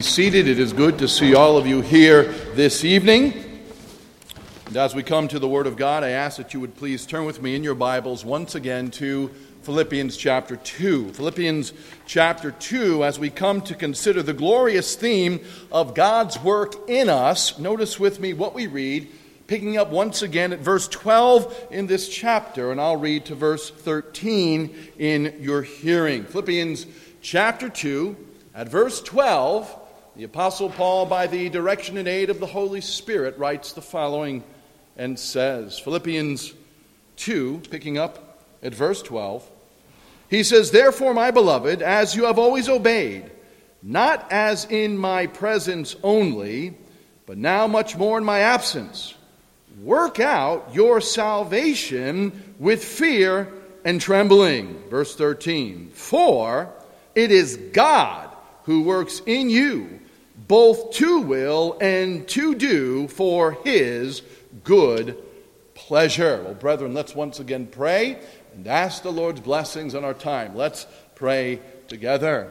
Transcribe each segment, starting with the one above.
Seated. It is good to see all of you here this evening. And as we come to the Word of God, I ask that you would please turn with me in your Bibles once again to Philippians chapter 2. Philippians chapter 2, as we come to consider the glorious theme of God's work in us. Notice with me what we read, picking up once again at verse 12 in this chapter, and I'll read to verse 13 in your hearing. Philippians chapter 2, at verse 12, the Apostle Paul, by the direction and aid of the Holy Spirit, writes the following and says, Philippians 2, picking up at verse 12, he says, "Therefore, my beloved, as you have always obeyed, not as in my presence only, but now much more in my absence, work out your salvation with fear and trembling." Verse 13, "For it is God who works in you, both to will and to do for his good pleasure." Well, brethren, let's once again pray and ask the Lord's blessings on our time. Let's pray together.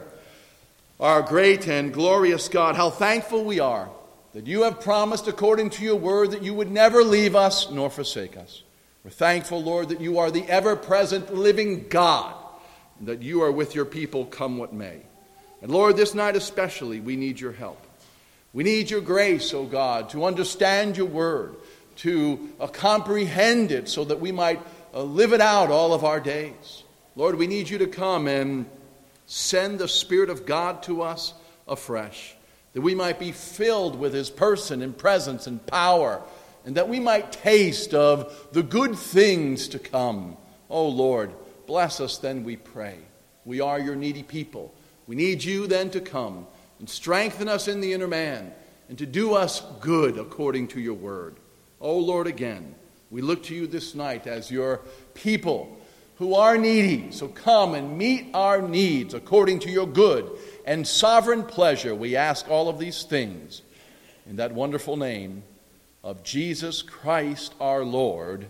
Our great and glorious God, how thankful we are that you have promised according to your word that you would never leave us nor forsake us. We're thankful, Lord, that you are the ever-present living God, and that you are with your people come what may. And Lord, this night especially, we need your help. We need your grace, O God, to understand your word, to comprehend it so that we might live it out all of our days. Lord, we need you to come and send the Spirit of God to us afresh, that we might be filled with his person and presence and power, and that we might taste of the good things to come. Oh Lord, bless us then, we pray. We are your needy people. We need you then to come and strengthen us in the inner man and to do us good according to your word. Oh Lord, again, we look to you this night as your people who are needy. So come and meet our needs according to your good and sovereign pleasure. We ask all of these things in that wonderful name of Jesus Christ our Lord.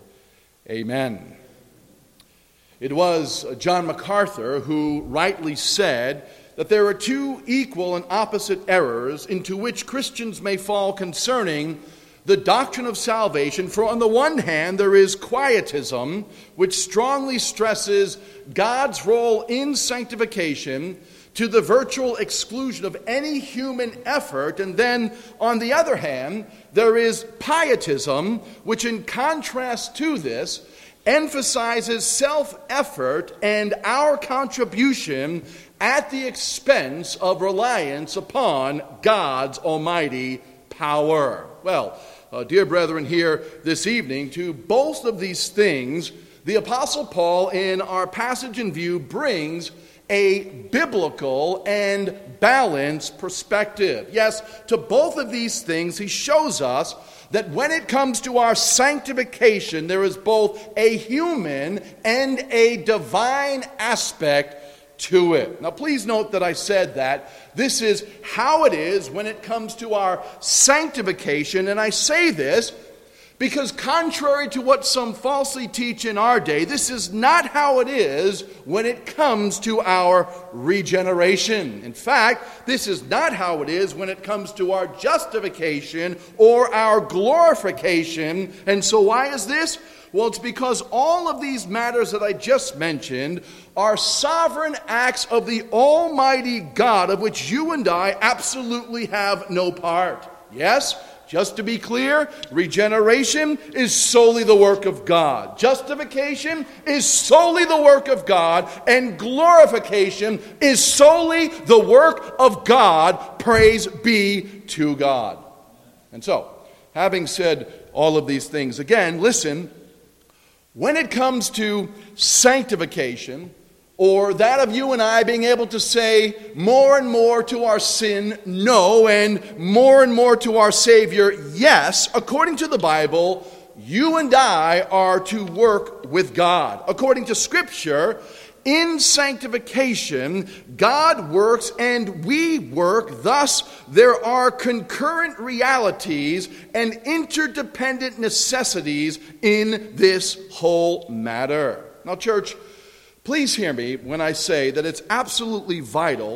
Amen. It was John MacArthur who rightly said that there are two equal and opposite errors into which Christians may fall concerning the doctrine of salvation. For on the one hand, there is quietism, which strongly stresses God's role in sanctification to the virtual exclusion of any human effort. And then, on the other hand, there is pietism, which in contrast to this, emphasizes self-effort and our contribution at the expense of reliance upon God's almighty power. Well, dear brethren, here this evening, to both of these things, the Apostle Paul, in our passage in view, brings a biblical and balanced perspective. Yes, to both of these things, he shows us that when it comes to our sanctification, there is both a human and a divine aspect to it. Now, please note that I said that this is how it is when it comes to our sanctification, and I say this because contrary to what some falsely teach in our day, this is not how it is when it comes to our regeneration. In fact, this is not how it is when it comes to our justification or our glorification. And so why is this? Well, it's because all of these matters that I just mentioned are sovereign acts of the Almighty God, of which you and I absolutely have no part. Yes? Just to be clear, regeneration is solely the work of God. Justification is solely the work of God. And glorification is solely the work of God. Praise be to God. And so, having said all of these things, again, listen, when it comes to sanctification, or that of you and I being able to say more and more to our sin, no, and more to our Savior, yes, according to the Bible, you and I are to work with God. According to Scripture, in sanctification, God works and we work. Thus, there are concurrent realities and interdependent necessities in this whole matter. Now, church, please hear me when I say that it's absolutely vital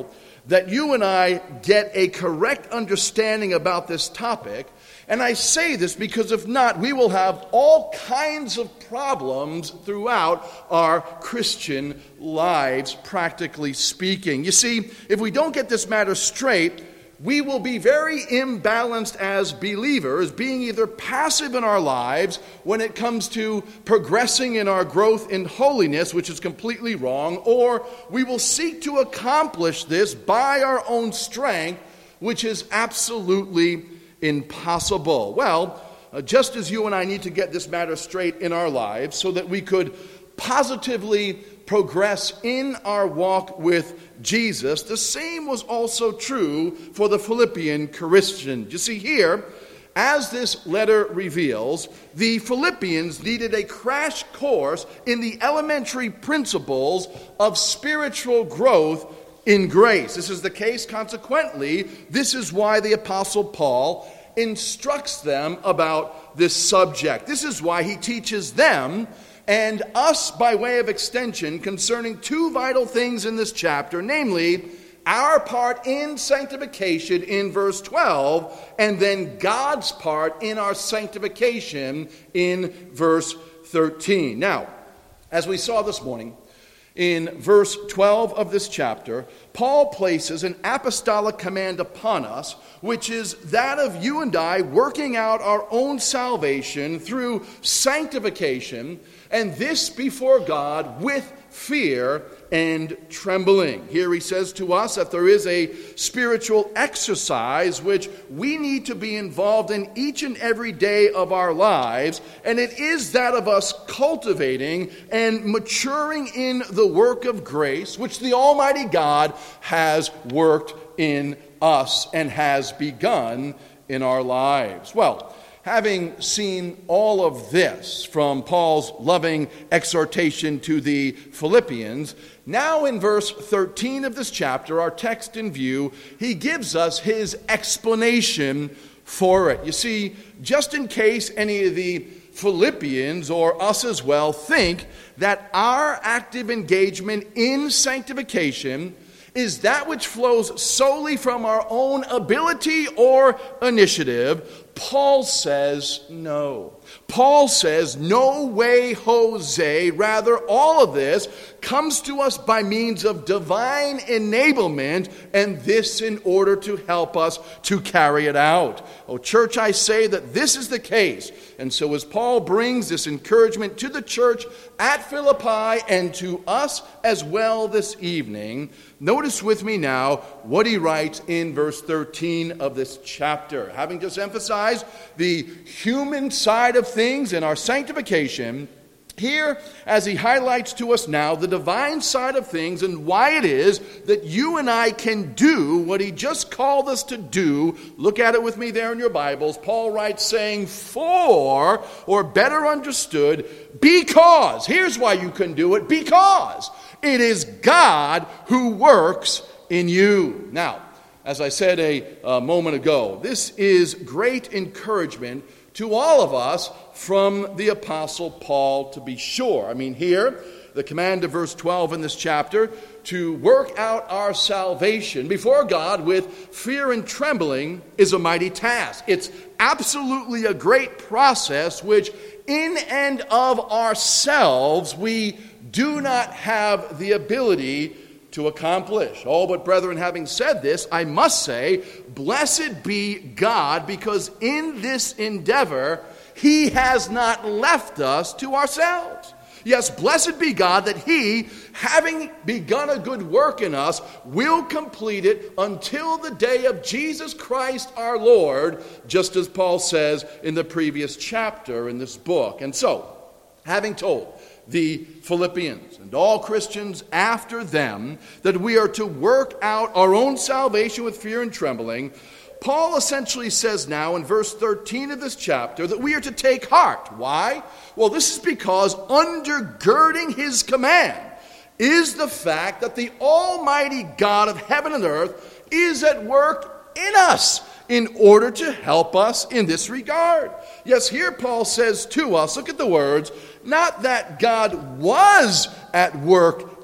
that you and I get a correct understanding about this topic. And I say this because if not, we will have all kinds of problems throughout our Christian lives, practically speaking. You see, if we don't get this matter straight, we will be very imbalanced as believers, being either passive in our lives when it comes to progressing in our growth in holiness, which is completely wrong, or we will seek to accomplish this by our own strength, which is absolutely impossible. Well, just as you and I need to get this matter straight in our lives so that we could positively progress in our walk with Jesus, the same was also true for the Philippian Christians. You see here, as this letter reveals, the Philippians needed a crash course in the elementary principles of spiritual growth in grace. This is the case, consequently, this is why the Apostle Paul instructs them about this subject. This is why he teaches them and us by way of extension concerning two vital things in this chapter, namely our part in sanctification in verse 12, and then God's part in our sanctification in verse 13. Now, as we saw this morning, in verse 12 of this chapter, Paul places an apostolic command upon us, which is that of you and I working out our own salvation through sanctification, and this before God with fear and trembling. Here he says to us that there is a spiritual exercise which we need to be involved in each and every day of our lives, and it is that of us cultivating and maturing in the work of grace which the Almighty God has worked in us and has begun in our lives. Well, having seen all of this from Paul's loving exhortation to the Philippians, now in verse 13 of this chapter, our text in view, he gives us his explanation for it. You see, just in case any of the Philippians or us as well think that our active engagement in sanctification is that which flows solely from our own ability or initiative, Paul says no. Paul says, no way, Jose. Rather, all of this comes to us by means of divine enablement, and this in order to help us to carry it out. Oh, church, I say that this is the case. And so as Paul brings this encouragement to the church at Philippi and to us as well this evening, notice with me now what he writes in verse 13 of this chapter. Having just emphasized the human side of things in our sanctification, here, as he highlights to us now the divine side of things and why it is that you and I can do what he just called us to do, look at it with me there in your Bibles. Paul writes saying, for, or better understood, because. Here's why you can do it, because it is God who works in you. Now, as I said a moment ago, this is great encouragement to all of us from the Apostle Paul, to be sure. I mean, here, the command of verse 12 in this chapter, to work out our salvation before God with fear and trembling is a mighty task. It's absolutely a great process which in and of ourselves we do not have the ability to accomplish. Oh, but brethren, having said this, I must say, blessed be God, because in this endeavor, he has not left us to ourselves. Yes, blessed be God that he, having begun a good work in us, will complete it until the day of Jesus Christ our Lord, just as Paul says in the previous chapter in this book. And so, having told the Philippians and all Christians after them that we are to work out our own salvation with fear and trembling, Paul essentially says now in verse 13 of this chapter that we are to take heart. Why? Well, this is because undergirding his command is the fact that the Almighty God of heaven and earth is at work in us in order to help us in this regard. Yes, here Paul says to us, look at the words, not that God was at work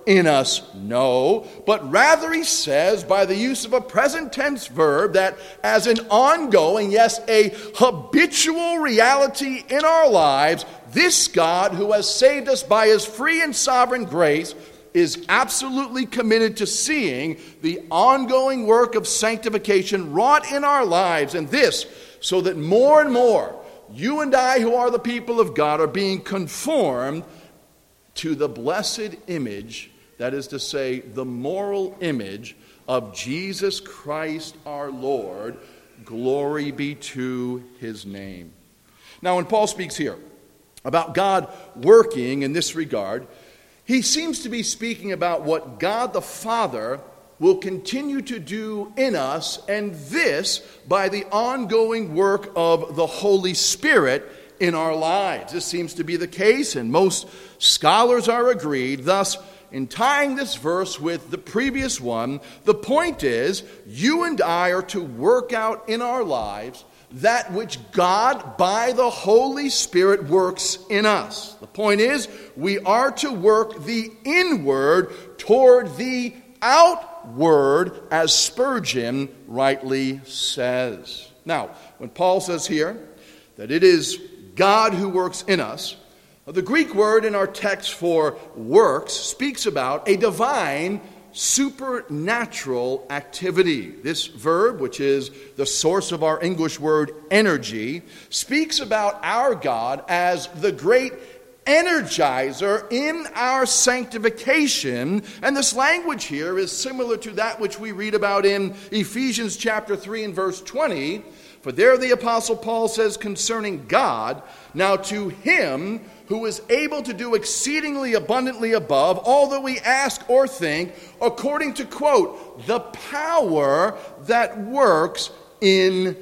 in us? No, but rather he says by the use of a present tense verb that as an ongoing, yes, a habitual reality in our lives, this God who has saved us by his free and sovereign grace is absolutely committed to seeing the ongoing work of sanctification wrought in our lives, and this so that more and more you and I, who are the people of God, are being conformed to the blessed image, that is to say, the moral image of Jesus Christ our Lord. Glory be to his name. Now, when Paul speaks here about God working in this regard, he seems to be speaking about what God the Father will continue to do in us, and this by the ongoing work of the Holy Spirit in our lives. This seems to be the case, and most scholars are agreed. Thus, in tying this verse with the previous one, the point is, you and I are to work out in our lives that which God, by the Holy Spirit, works in us. The point is, we are to work the inward toward the outward, as Spurgeon rightly says. Now, when Paul says here that it is God who works in us, the Greek word in our text for works speaks about a divine supernatural activity. This verb, which is the source of our English word energy, speaks about our God as the great energizer in our sanctification. And this language here is similar to that which we read about in Ephesians chapter 3 and verse 20. For there the Apostle Paul says concerning God, now to him who is able to do exceedingly abundantly above all that we ask or think, according to, quote, the power that works in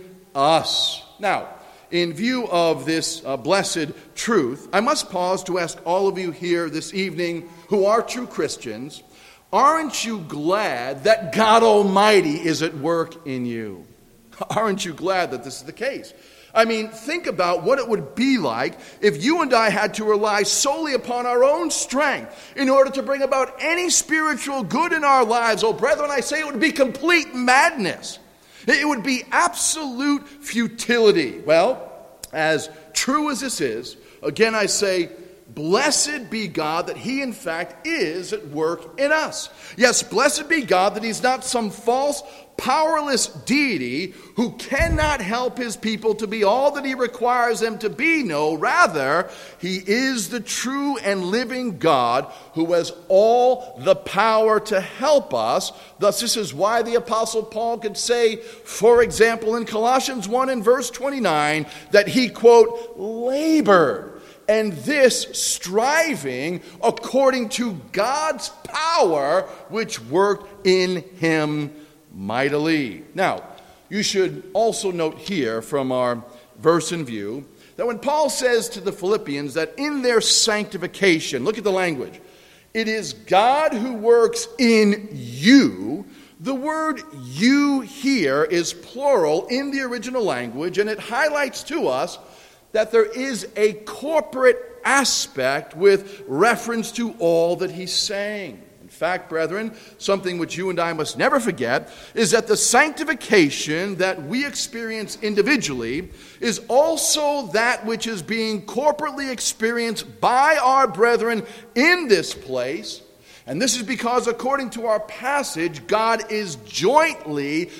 us. Now, in view of this blessed truth, I must pause to ask all of you here this evening who are true Christians, aren't you glad that God Almighty is at work in you? Aren't you glad that this is the case? I mean, think about what it would be like if you and I had to rely solely upon our own strength in order to bring about any spiritual good in our lives. Oh, brethren, I say it would be complete madness. It would be absolute futility. Well, as true as this is, again I say, blessed be God that he in fact is at work in us. Yes, blessed be God that he's not some false, powerless deity who cannot help his people to be all that he requires them to be. No, rather, he is the true and living God who has all the power to help us. Thus, this is why the Apostle Paul could say, for example, in Colossians 1 and verse 29, that he, quote, labored, and this striving according to God's power which worked in him mightily. Now, you should also note here from our verse in view that when Paul says to the Philippians that in their sanctification, look at the language, it is God who works in you. The word you here is plural in the original language, and it highlights to us that there is a corporate aspect with reference to all that he's saying. In fact, brethren, something which you and I must never forget is that the sanctification that we experience individually is also that which is being corporately experienced by our brethren in this place. And this is because, according to our passage, God is jointly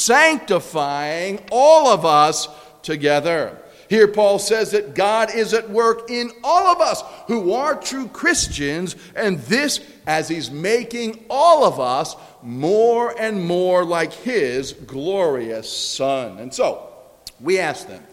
sanctifying all of us together. Here Paul says that God is at work in all of us who are true Christians, and this as he's making all of us more and more like his glorious Son. And so, we ask them,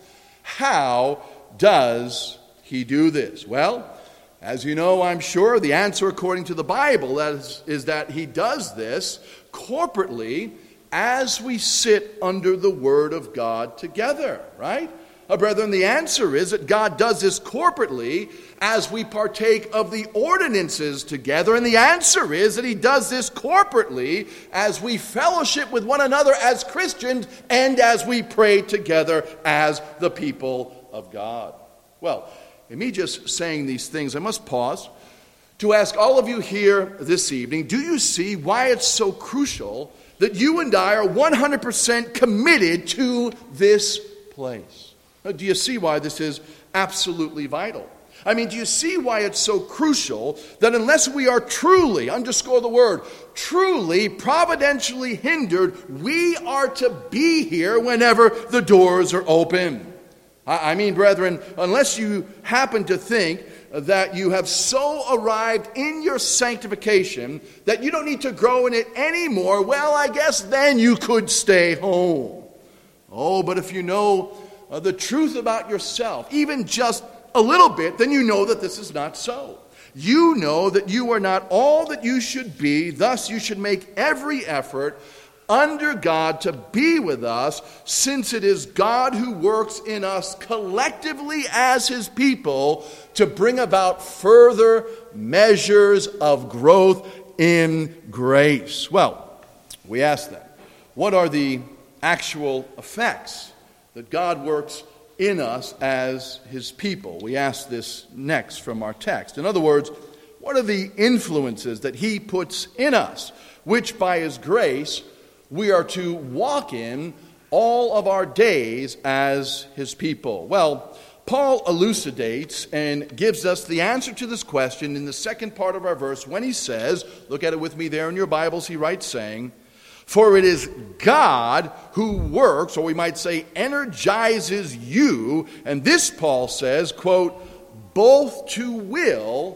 how does he do this? Well, as you know, I'm sure, the answer according to the Bible is that he does this corporately as we sit under the Word of God together, right? Brethren, the answer is that God does this corporately as we partake of the ordinances together. And the answer is that he does this corporately as we fellowship with one another as Christians and as we pray together as the people of God. Well, in me just saying these things, I must pause to ask all of you here this evening, do you see why it's so crucial that you and I are 100% committed to this place? Now, do you see why this is absolutely vital? I mean, do you see why it's so crucial that unless we are truly, underscore the word, truly providentially hindered, we are to be here whenever the doors are open? I mean, brethren, unless you happen to think that you have so arrived in your sanctification that you don't need to grow in it anymore, well, I guess then you could stay home. Oh, but if you know the truth about yourself, even just a little bit, then you know that this is not so. You know that you are not all that you should be, thus you should make every effort under God to be with us, since it is God who works in us collectively as his people to bring about further measures of growth in grace. Well, we ask that. What are the actual effects that God works in us as his people? We ask this next from our text. In other words, what are the influences that he puts in us, which by his grace we are to walk in all of our days as his people? Well, Paul elucidates and gives us the answer to this question in the second part of our verse when he says, look at it with me there in your Bibles, he writes saying, "For it is God who works," or we might say energizes you, and this Paul says, quote, "both to will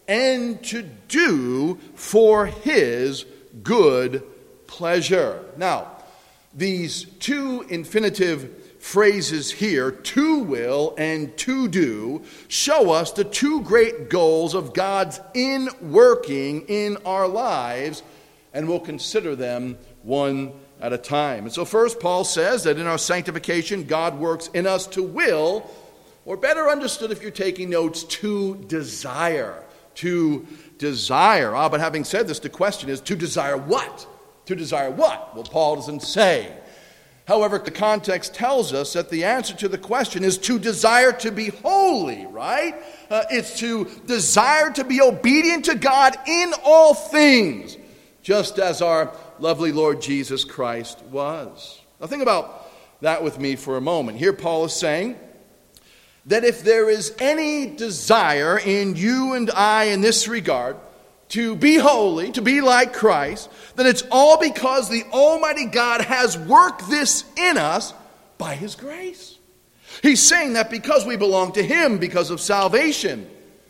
and to do for his good pleasure." Now, these two infinitive phrases here, to will and to do, show us the two great goals of God's in-working in our lives, and we'll consider them one at a time. And so first, Paul says that in our sanctification, God works in us to will, or better understood if you're taking notes, to desire. To desire. But having said this, the question is, to desire what? To desire what? Well, Paul doesn't say. However, the context tells us that the answer to the question is to desire to be holy, right? It's to desire to be obedient to God in all things, just as our lovely Lord Jesus Christ was. Now think about that with me for a moment. Here Paul is saying that if there is any desire in you and I in this regard to be holy, to be like Christ, then it's all because the Almighty God has worked this in us by his grace. He's saying that because we belong to him, because of salvation,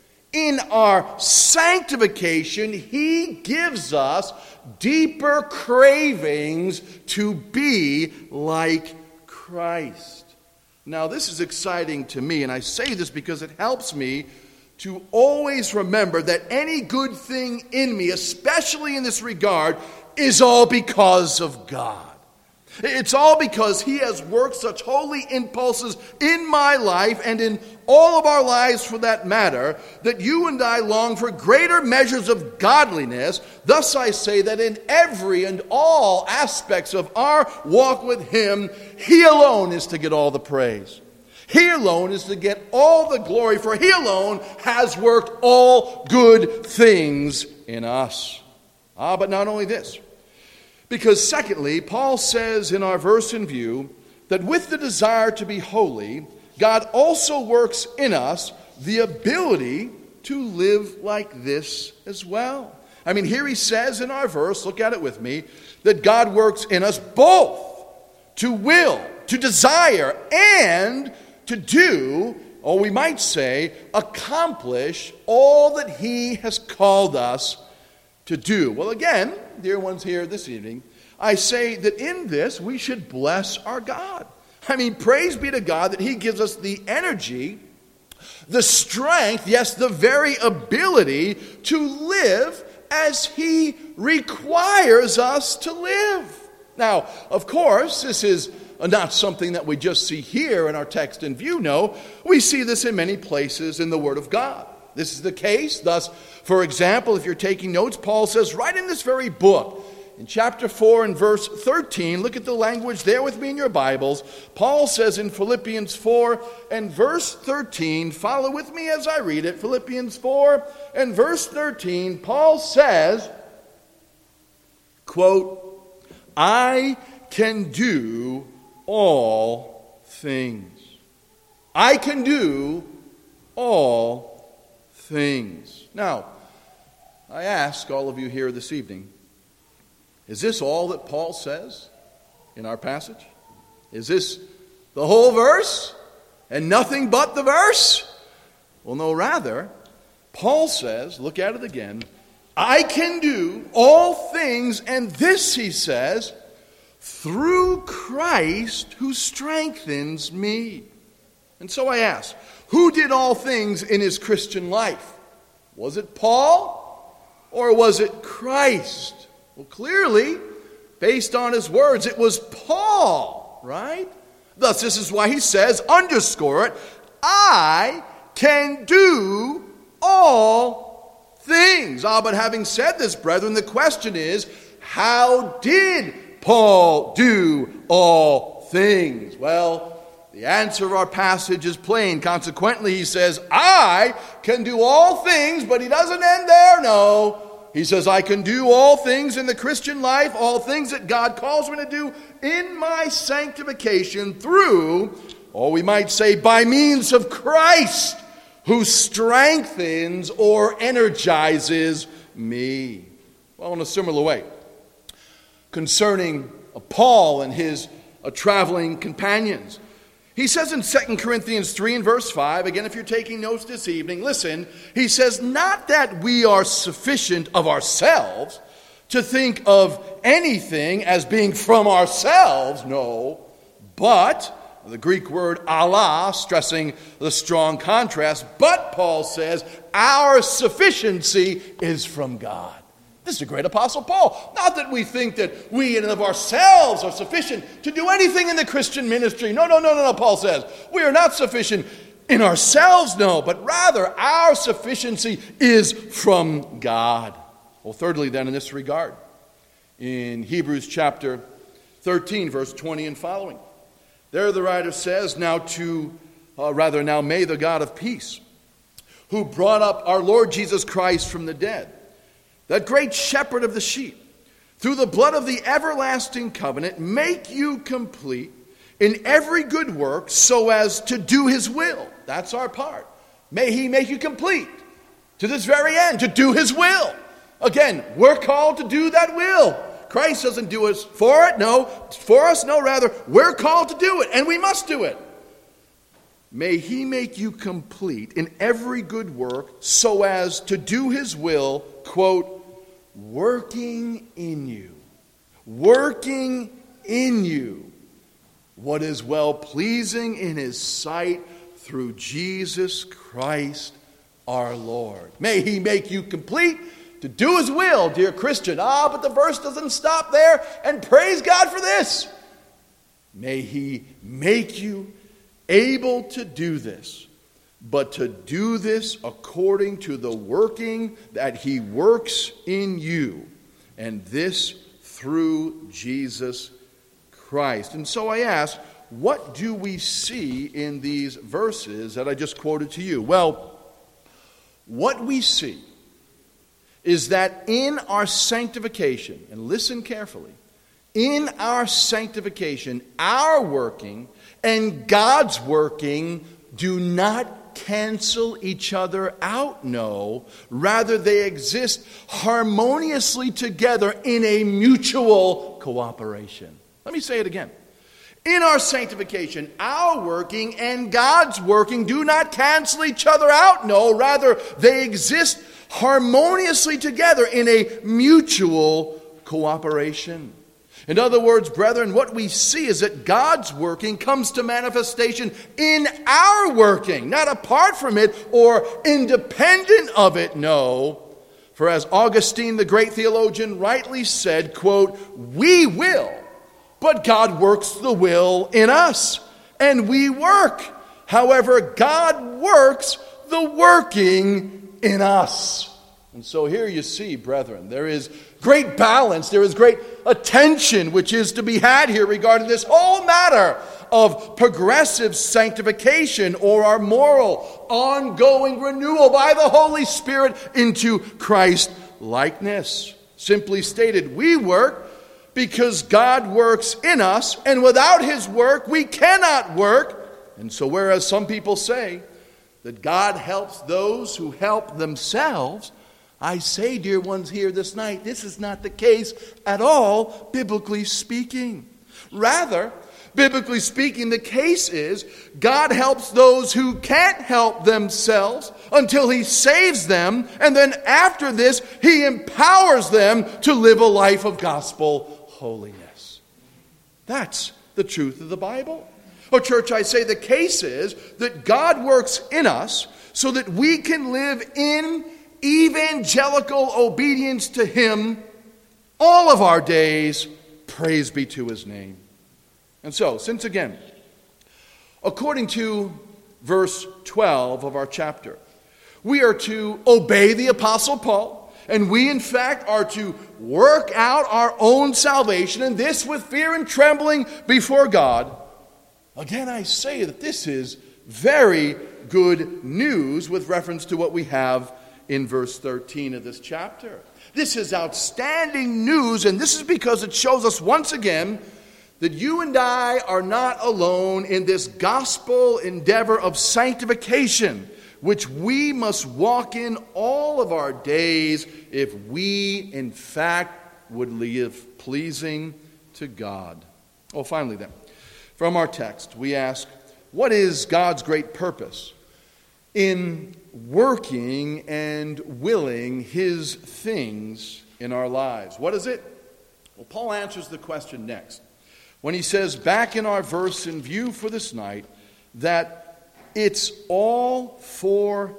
in our sanctification, he gives us deeper cravings to be like Christ. Now, this is exciting to me, and I say this because it helps me to always remember that any good thing in me, especially in this regard, is all because of God. It's all because he has worked such holy impulses in my life and in all of our lives for that matter, that you and I long for greater measures of godliness. Thus I say that in every and all aspects of our walk with him, he alone is to get all the praise. He alone is to get all the glory, for he alone has worked all good things in us. But not only this. Because secondly, Paul says in our verse in view that with the desire to be holy, God also works in us the ability to live like this as well. I mean, here he says in our verse, look at it with me, that God works in us both to will, to desire, and to do, or we might say, accomplish all that he has called us to do. Well, again, dear ones here this evening, I say that in this we should bless our God. I mean, praise be to God that he gives us the energy, the strength, yes, the very ability to live as he requires us to live. Now, of course, this is not something that we just see here in our text in view. No, we see this in many places in the Word of God. This is the case. Thus, for example, if you're taking notes, Paul says right in this very book, in chapter 4 and verse 13, look at the language there with me in your Bibles. Paul says in Philippians 4 and verse 13, follow with me as I read it. Philippians 4 and verse 13, Paul says, quote, I can do all things. I can do all things. Now, I ask all of you here this evening, is this all that Paul says in our passage? Is this the whole verse and nothing but the verse? Well, no, rather, Paul says, look at it again, I can do all things, and this, he says, through Christ who strengthens me. And so I ask, who did all things in his Christian life? Was it Paul or was it Christ? Well, clearly, based on his words, it was Paul, right? Thus, this is why he says, underscore it, I can do all things. But having said this, brethren, the question is, how did Paul do all things? Well, the answer of our passage is plain. Consequently, he says, I can do all things, but he doesn't end there, no. He says, I can do all things in the Christian life, all things that God calls me to do in my sanctification through, or we might say by means of Christ, who strengthens or energizes me. Well, in a similar way, concerning Paul and his traveling companions, he says in 2 Corinthians 3 and verse 5, again, if you're taking notes this evening, listen, he says, not that we are sufficient of ourselves to think of anything as being from ourselves, no, but, the Greek word Allah, stressing the strong contrast, but Paul says, our sufficiency is from God. This is the great Apostle Paul. Not that we think that we in and of ourselves are sufficient to do anything in the Christian ministry. No, Paul says. We are not sufficient in ourselves, no, but rather our sufficiency is from God. Well, thirdly then, in this regard, in Hebrews chapter 13, verse 20 and following, there the writer says, now may the God of peace, who brought up our Lord Jesus Christ from the dead, that great shepherd of the sheep, through the blood of the everlasting covenant, make you complete in every good work so as to do his will. That's our part. May he make you complete to this very end, to do his will. Again, we're called to do that will. Christ doesn't do us for it, no. For us, no, rather, we're called to do it, and we must do it. May he make you complete in every good work so as to do his will, quote, working in you what is well-pleasing in his sight through Jesus Christ our Lord. May he make you complete to do his will, dear Christian. But the verse doesn't stop there, and praise God for this. May he make you able to do this, but to do this according to the working that he works in you, and this through Jesus Christ. And so I ask, what do we see in these verses that I just quoted to you? Well, what we see is that in our sanctification, and listen carefully, in our sanctification, our working and God's working do not cancel each other out, no. Rather, they exist harmoniously together in a mutual cooperation. Let me say it again. In our sanctification, our working and God's working do not cancel each other out, no. Rather, they exist harmoniously together in a mutual cooperation. In other words, brethren, what we see is that God's working comes to manifestation in our working, not apart from it or independent of it, no. For as Augustine, the great theologian, rightly said, quote, we will, but God works the will in us, and we work. However, God works the working in us. And so here you see, brethren, there is great balance. There is great attention which is to be had here regarding this whole matter of progressive sanctification, or our moral, ongoing renewal by the Holy Spirit into Christ likeness. Simply stated, we work because God works in us, and without His work we cannot work. And so whereas some people say that God helps those who help themselves, I say, dear ones here this night, this is not the case at all, biblically speaking. Rather, biblically speaking, the case is God helps those who can't help themselves until He saves them, and then after this, He empowers them to live a life of gospel holiness. That's the truth of the Bible. Oh, church, I say the case is that God works in us so that we can live in evangelical obedience to Him all of our days. Praise be to His name. And so, since again, according to verse 12 of our chapter, we are to obey the Apostle Paul, and we in fact are to work out our own salvation, and this with fear and trembling before God. Again, I say that this is very good news with reference to what we have in verse 13 of this chapter. This is outstanding news, and this is because it shows us once again that you and I are not alone in this gospel endeavor of sanctification, which we must walk in all of our days if we, in fact, would live pleasing to God. Oh, finally then, from our text, we ask, what is God's great purpose in working and willing His things in our lives? What is it? Well, Paul answers the question next, when he says, back in our verse in view for this night, that it's all for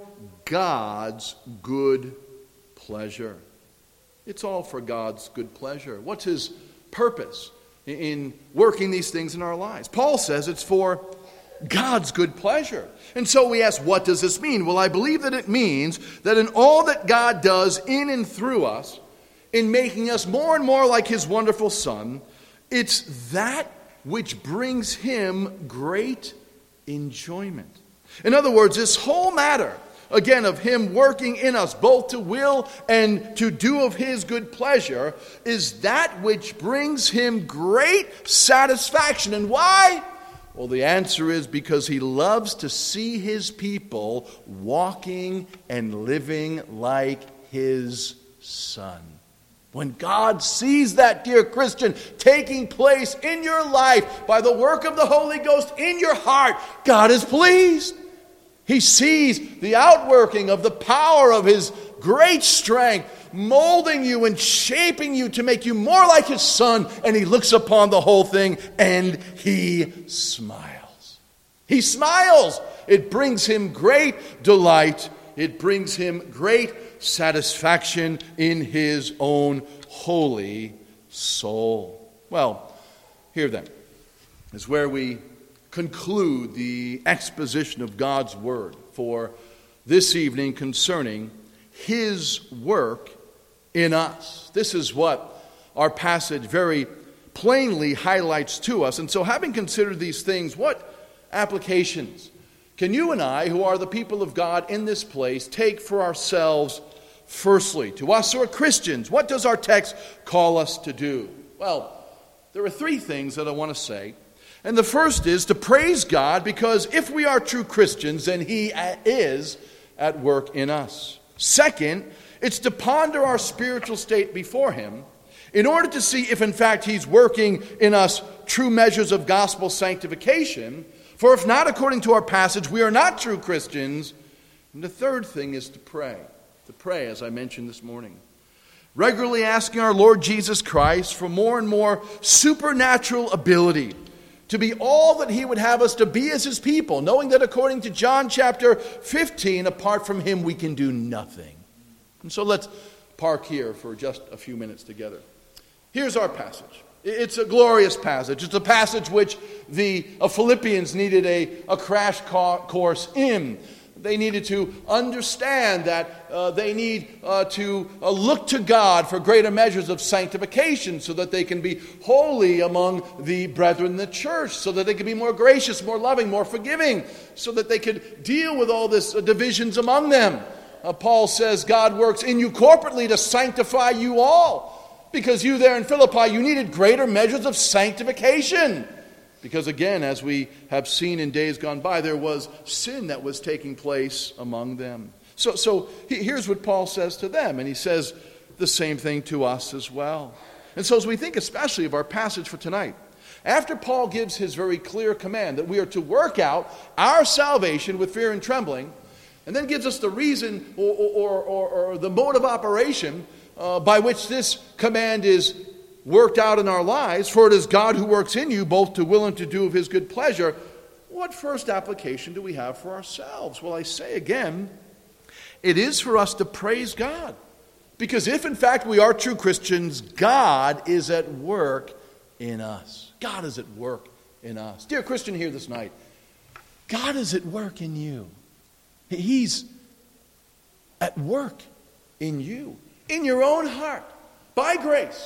God's good pleasure. It's all for God's good pleasure. What's His purpose in working these things in our lives? Paul says it's for God's good pleasure. And so we ask, what does this mean? Well, I believe that it means that in all that God does in and through us, in making us more and more like His wonderful Son, it's that which brings Him great enjoyment. In other words, this whole matter, again, of Him working in us, both to will and to do of His good pleasure, is that which brings Him great satisfaction. And why? Well, the answer is because He loves to see His people walking and living like His Son. When God sees that, dear Christian, taking place in your life by the work of the Holy Ghost in your heart, God is pleased. He sees the outworking of the power of His great strength, molding you and shaping you to make you more like His Son, and He looks upon the whole thing and He smiles. He smiles. It brings Him great delight. It brings Him great satisfaction in His own holy soul. Well, here then is where we conclude the exposition of God's Word for this evening concerning His work in us. This is what our passage very plainly highlights to us. And so, having considered these things, what applications can you and I, who are the people of God in this place, take for ourselves? Firstly, to us who are Christians, what does our text call us to do? Well, there are three things that I want to say. And the first is to praise God, because if we are true Christians, then He is at work in us. Second, it's to ponder our spiritual state before Him in order to see if in fact He's working in us true measures of gospel sanctification. For if not, according to our passage, we are not true Christians. And the third thing is to pray. To pray, as I mentioned this morning. Regularly asking our Lord Jesus Christ for more and more supernatural ability to be all that He would have us to be as His people, knowing that according to John chapter 15, apart from Him we can do nothing. And so let's park here for just a few minutes together. Here's our passage. It's a glorious passage. It's a passage which the Philippians needed a crash course in. They needed to understand that they need to look to God for greater measures of sanctification so that they can be holy among the brethren in the church, so that they can be more gracious, more loving, more forgiving, so that they could deal with all this divisions among them. Paul says God works in you corporately to sanctify you all, because you there in Philippi, you needed greater measures of sanctification. Because again, as we have seen in days gone by, there was sin that was taking place among them. So here's what Paul says to them, and he says the same thing to us as well. And so as we think especially of our passage for tonight, after Paul gives his very clear command that we are to work out our salvation with fear and trembling, and then gives us the reason or the mode of operation by which this command is worked out in our lives, for it is God who works in you both to will and to do of his good pleasure, what first application do we have for ourselves? Well, I say again, it is for us to praise God. Because if in fact we are true Christians, God is at work in us. God is at work in us. Dear Christian here this night, God is at work in you. He's at work in you, in your own heart, by grace.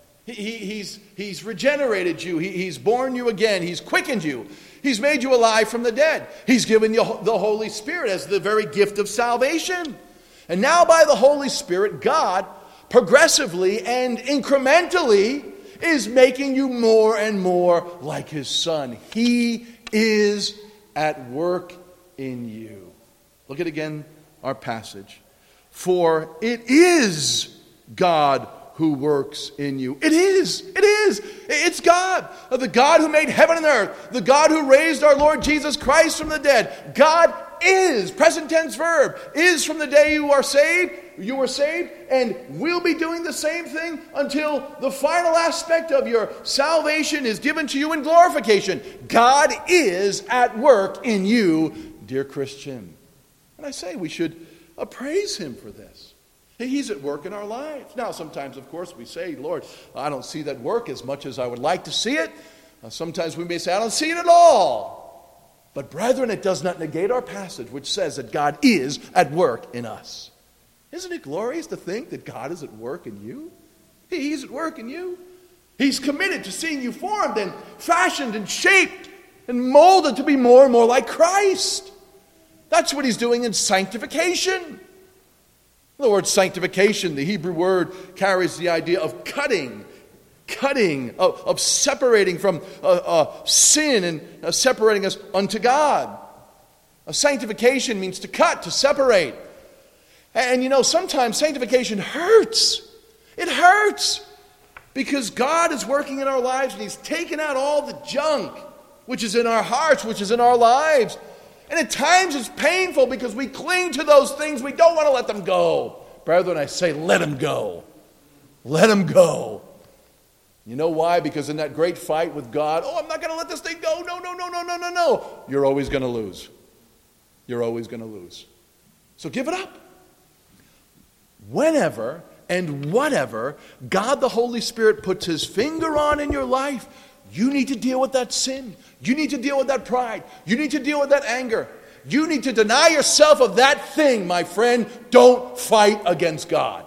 He's regenerated you. He's born you again. He's quickened you. He's made you alive from the dead. He's given you the Holy Spirit as the very gift of salvation. And now by the Holy Spirit, God progressively and incrementally is making you more and more like his Son. He is at work in you. Look at again our passage. For it is God who works in you. It is. It's God. The God who made heaven and earth. The God who raised our Lord Jesus Christ from the dead. God is, present tense verb, is from the day you were saved, and will be doing the same thing until the final aspect of your salvation is given to you in glorification. God is at work in you, dear Christian. And I say we should praise him for this. He's at work in our lives. Now, sometimes, of course, we say, Lord, I don't see that work as much as I would like to see it. Sometimes we may say, I don't see it at all. But, brethren, it does not negate our passage, which says that God is at work in us. Isn't it glorious to think that God is at work in you? He's at work in you. He's committed to seeing you formed and fashioned and shaped and molded to be more and more like Christ. That's what he's doing in sanctification. The word sanctification, the Hebrew word, carries the idea of cutting, of separating from sin and separating us unto God. Sanctification means to cut, to separate. And sometimes sanctification hurts. It hurts because God is working in our lives and he's taken out all the junk which is in our hearts, which is in our lives. And at times it's painful because we cling to those things. We don't want to let them go. Brethren, I say, let them go. Let them go. You know why? Because in that great fight with God, I'm not going to let this thing go. No. You're always going to lose. You're always going to lose. So give it up. Whenever and whatever God the Holy Spirit puts his finger on in your life, you need to deal with that sin. You need to deal with that pride. You need to deal with that anger. You need to deny yourself of that thing, my friend. Don't fight against God.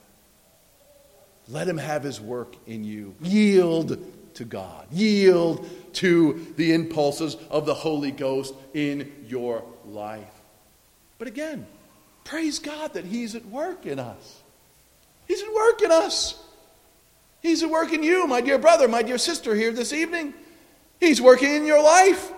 Let him have his work in you. Yield to God. Yield to the impulses of the Holy Ghost in your life. But again, praise God that he's at work in us. He's at work in us. He's at work in you, my dear brother, my dear sister here this evening. He's working in your life.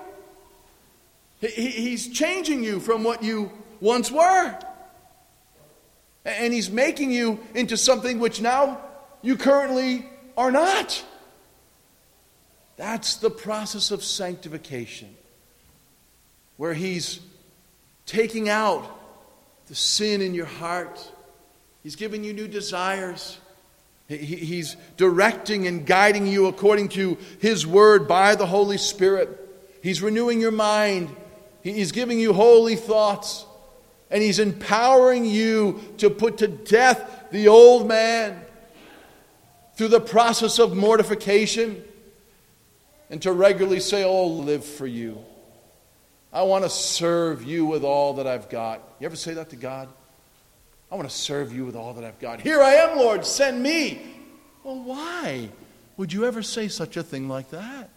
He's changing you from what you once were. And he's making you into something which now you currently are not. That's the process of sanctification, where he's taking out the sin in your heart. He's giving you new desires. He's directing and guiding you according to his word by the Holy Spirit. He's renewing your mind. He's giving you holy thoughts. And he's empowering you to put to death the old man through the process of mortification, and to regularly say, live for you. I want to serve you with all that I've got. You ever say that to God? I want to serve you with all that I've got. Here I am, Lord, send me. Well, why would you ever say such a thing like that?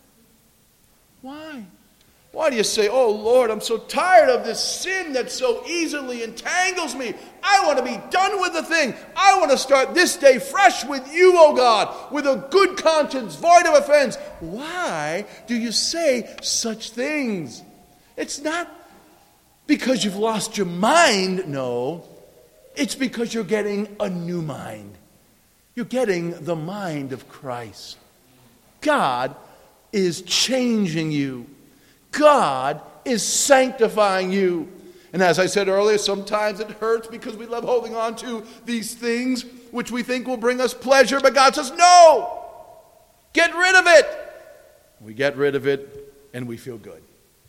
Why? Why do you say, oh, Lord, I'm so tired of this sin that so easily entangles me. I want to be done with the thing. I want to start this day fresh with you, oh God, with a good conscience, void of offense. Why do you say such things? It's not because you've lost your mind, no. It's because you're getting a new mind. You're getting the mind of Christ. God is changing you. God is sanctifying you. And as I said earlier, sometimes it hurts because we love holding on to these things which we think will bring us pleasure. But God says, no! Get rid of it! We get rid of it and we feel good.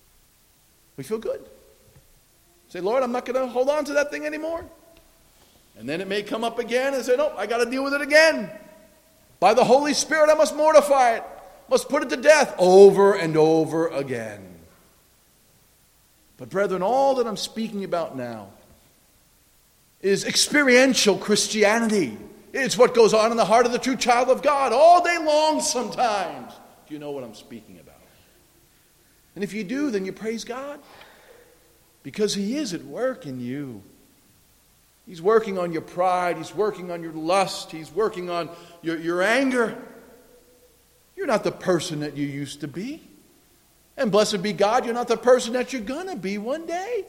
We feel good. Say, Lord, I'm not going to hold on to that thing anymore. And then it may come up again and say, no, I got to deal with it again. By the Holy Spirit, I must mortify it. Must put it to death over and over again. But brethren, all that I'm speaking about now is experiential Christianity. It's what goes on in the heart of the true child of God all day long sometimes. Do you know what I'm speaking about? And if you do, then you praise God. Because He is at work in you. He's working on your pride. He's working on your lust. He's working on your anger. You're not the person that you used to be. And blessed be God, you're not the person that you're going to be one day.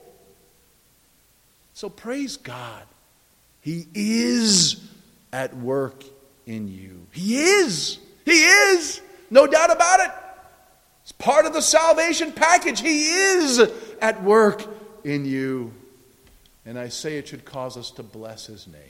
So praise God. He is at work in you. He is. He is. No doubt about it. It's part of the salvation package. He is at work in you. And I say it should cause us to bless His name.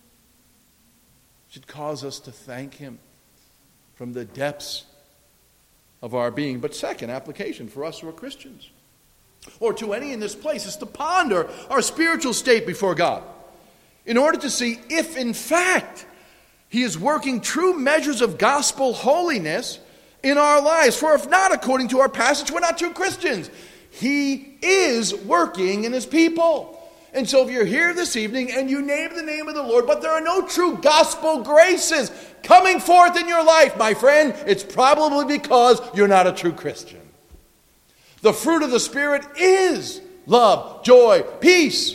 It should cause us to thank Him from the depths of our being. But second application for us who are Christians, or to any in this place, is to ponder our spiritual state before God in order to see if in fact He is working true measures of gospel holiness in our lives. For if not, according to our passage, we're not true Christians. He is working in His people. And so if you're here this evening and you name the name of the Lord, but there are no true gospel graces coming forth in your life, my friend, it's probably because you're not a true Christian. The fruit of the Spirit is love, joy, peace,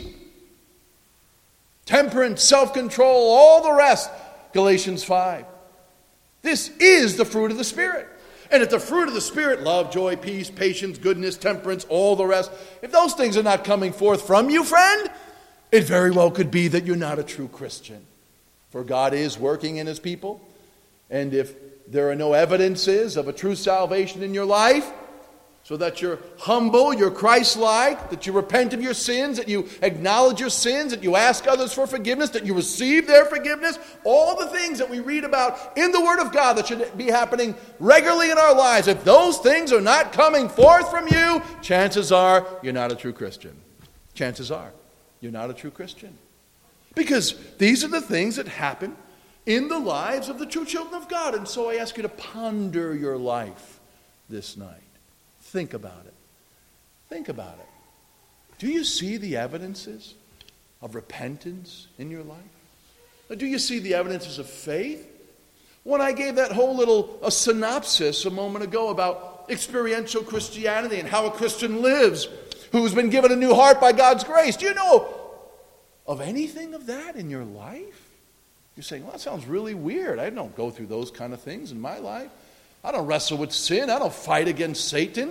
temperance, self-control, all the rest. Galatians 5. This is the fruit of the Spirit. And if the fruit of the Spirit, love, joy, peace, patience, goodness, temperance, all the rest, if those things are not coming forth from you, friend, it very well could be that you're not a true Christian. For God is working in His people. And if there are no evidences of a true salvation in your life, so that you're humble, you're Christ-like, that you repent of your sins, that you acknowledge your sins, that you ask others for forgiveness, that you receive their forgiveness, all the things that we read about in the Word of God that should be happening regularly in our lives, if those things are not coming forth from you, chances are you're not a true Christian. Chances are you're not a true Christian. Because these are the things that happen in the lives of the true children of God. And so I ask you to ponder your life this night. Think about it. Think about it. Do you see the evidences of repentance in your life? Or do you see the evidences of faith? When I gave that whole little synopsis a moment ago about experiential Christianity and how a Christian lives, who's been given a new heart by God's grace, do you know of anything of that in your life? You're saying, well, that sounds really weird. I don't go through those kind of things in my life. I don't wrestle with sin. I don't fight against Satan.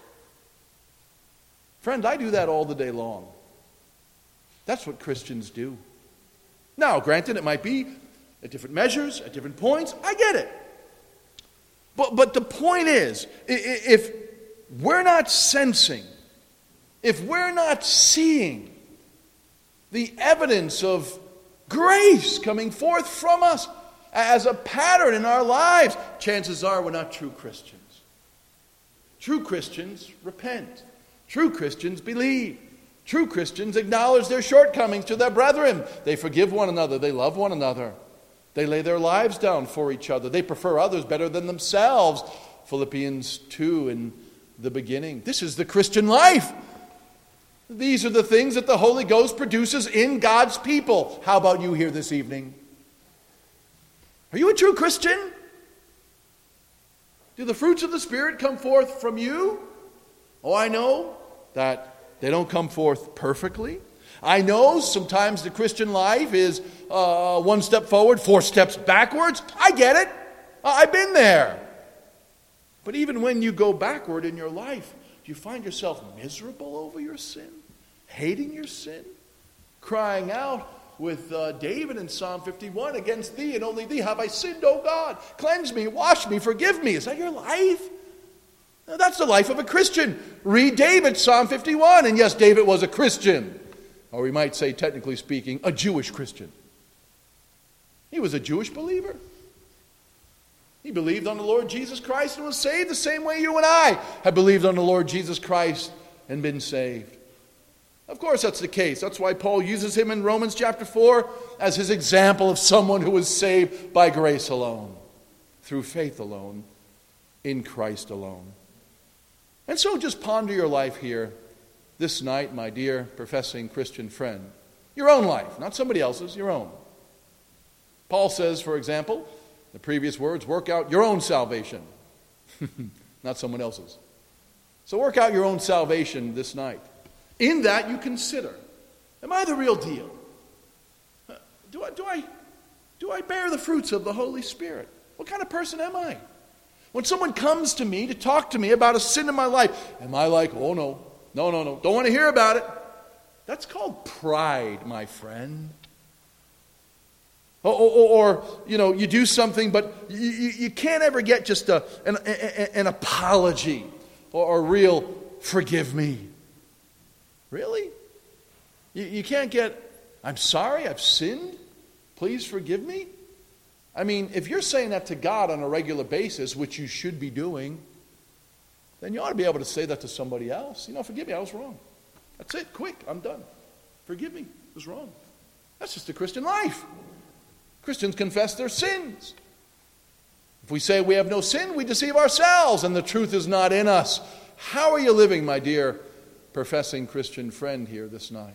Friend, I do that all the day long. That's what Christians do. Now, granted, it might be at different measures, at different points. I get it. But the point is, if we're not sensing, if we're not seeing the evidence of grace coming forth from us as a pattern in our lives, chances are we're not true Christians. True Christians repent. True Christians believe. True Christians acknowledge their shortcomings to their brethren. They forgive one another. They love one another. They lay their lives down for each other. They prefer others better than themselves. Philippians 2 and the beginning. This is the Christian life. These are the things that the Holy Ghost produces in God's people. How about you here this evening? Are you a true Christian? Do the fruits of the Spirit come forth from you? Oh, I know that they don't come forth perfectly. I know sometimes the Christian life is 1 step forward, 4 steps backwards. I get it. I've been there. But even when you go backward in your life, do you find yourself miserable over your sin? Hating your sin? Crying out with David in Psalm 51, against thee and only thee have I sinned, O God. Cleanse me, wash me, forgive me. Is that your life? Now, that's the life of a Christian. Read David, Psalm 51. And yes, David was a Christian. Or we might say, technically speaking, a Jewish Christian. He was a Jewish believer. He believed on the Lord Jesus Christ and was saved the same way you and I have believed on the Lord Jesus Christ and been saved. Of course that's the case. That's why Paul uses him in Romans chapter 4 as his example of someone who was saved by grace alone, through faith alone, in Christ alone. And so just ponder your life here this night, my dear professing Christian friend. Your own life, not somebody else's, your own. Paul says, for example, the previous words, work out your own salvation, not someone else's. So work out your own salvation this night. In that you consider, am I the real deal? Do I bear the fruits of the Holy Spirit? What kind of person am I? When someone comes to me to talk to me about a sin in my life, am I like, oh no, don't want to hear about it? That's called pride, my friend. Or you do something, but you can't ever get just an apology or a real forgive me. Really? You can't get, I'm sorry, I've sinned. Please forgive me. I mean, if you're saying that to God on a regular basis, which you should be doing, then you ought to be able to say that to somebody else. Forgive me, I was wrong. That's it, quick, I'm done. Forgive me, I was wrong. That's just the Christian life. Christians confess their sins. If we say we have no sin, we deceive ourselves, and the truth is not in us. How are you living, my dear professing Christian friend here this night?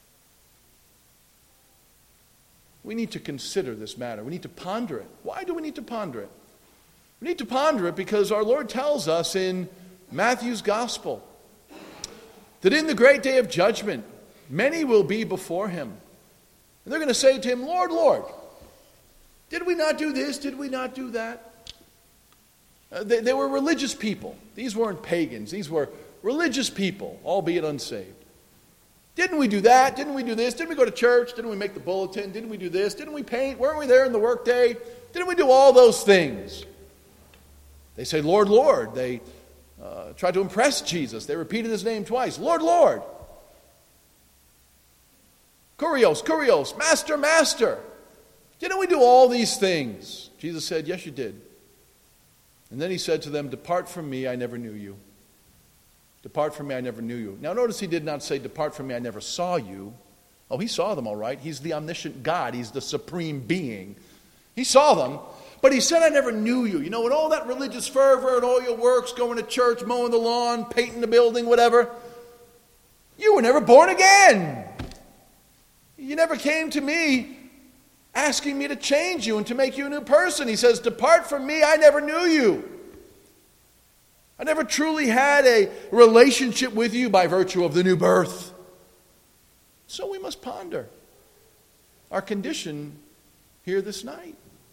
We need to consider this matter. We need to ponder it. Why do we need to ponder it? We need to ponder it because our Lord tells us in Matthew's Gospel that in the great day of judgment, many will be before him. And they're going to say to him, Lord, Lord, did we not do this? Did we not do that? They were religious people. These weren't pagans. These were religious people, albeit unsaved. Didn't we do that? Didn't we do this? Didn't we go to church? Didn't we make the bulletin? Didn't we do this? Didn't we paint? Weren't we there in the workday? Didn't we do all those things? They say, Lord, Lord. They tried to impress Jesus. They repeated his name twice. Lord, Lord. Kurios, Kurios. Master, Master. Didn't we do all these things? Jesus said, yes, you did. And then he said to them, depart from me, I never knew you. Depart from me, I never knew you. Now notice he did not say, depart from me, I never saw you. Oh, he saw them all right. He's the omniscient God. He's the supreme being. He saw them, but he said, I never knew you. You know, with all that religious fervor and all your works, going to church, mowing the lawn, painting the building, whatever, you were never born again. You never came to me asking me to change you and to make you a new person. He says, depart from me, I never knew you. I never truly had a relationship with you by virtue of the new birth. So we must ponder our condition here this night.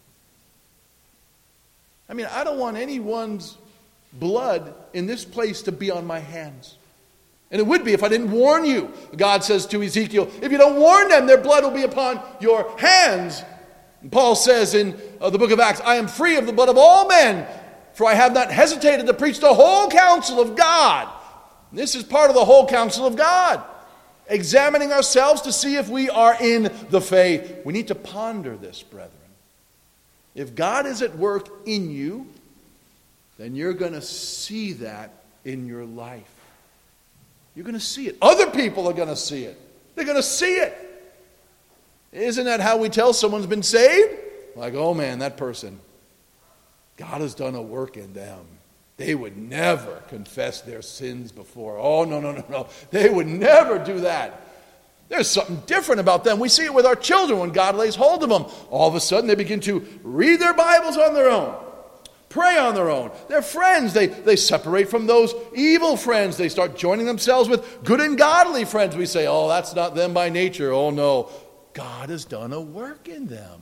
I mean, I don't want anyone's blood in this place to be on my hands. And it would be if I didn't warn you. God says to Ezekiel, if you don't warn them, their blood will be upon your hands. And Paul says in the book of Acts, I am free of the blood of all men, for I have not hesitated to preach the whole counsel of God. And this is part of the whole counsel of God. Examining ourselves to see if we are in the faith. We need to ponder this, brethren. If God is at work in you, then you're going to see that in your life. You're going to see it. Other people are going to see it. They're going to see it. Isn't that how we tell someone's been saved? Like, oh man, that person, God has done a work in them. They would never confess their sins before. Oh, no. They would never do that. There's something different about them. We see it with our children when God lays hold of them. All of a sudden, they begin to read their Bibles on their own, pray on their own. Their friends, they separate from those evil friends. They start joining themselves with good and godly friends. We say, oh, that's not them by nature. Oh, no. God has done a work in them.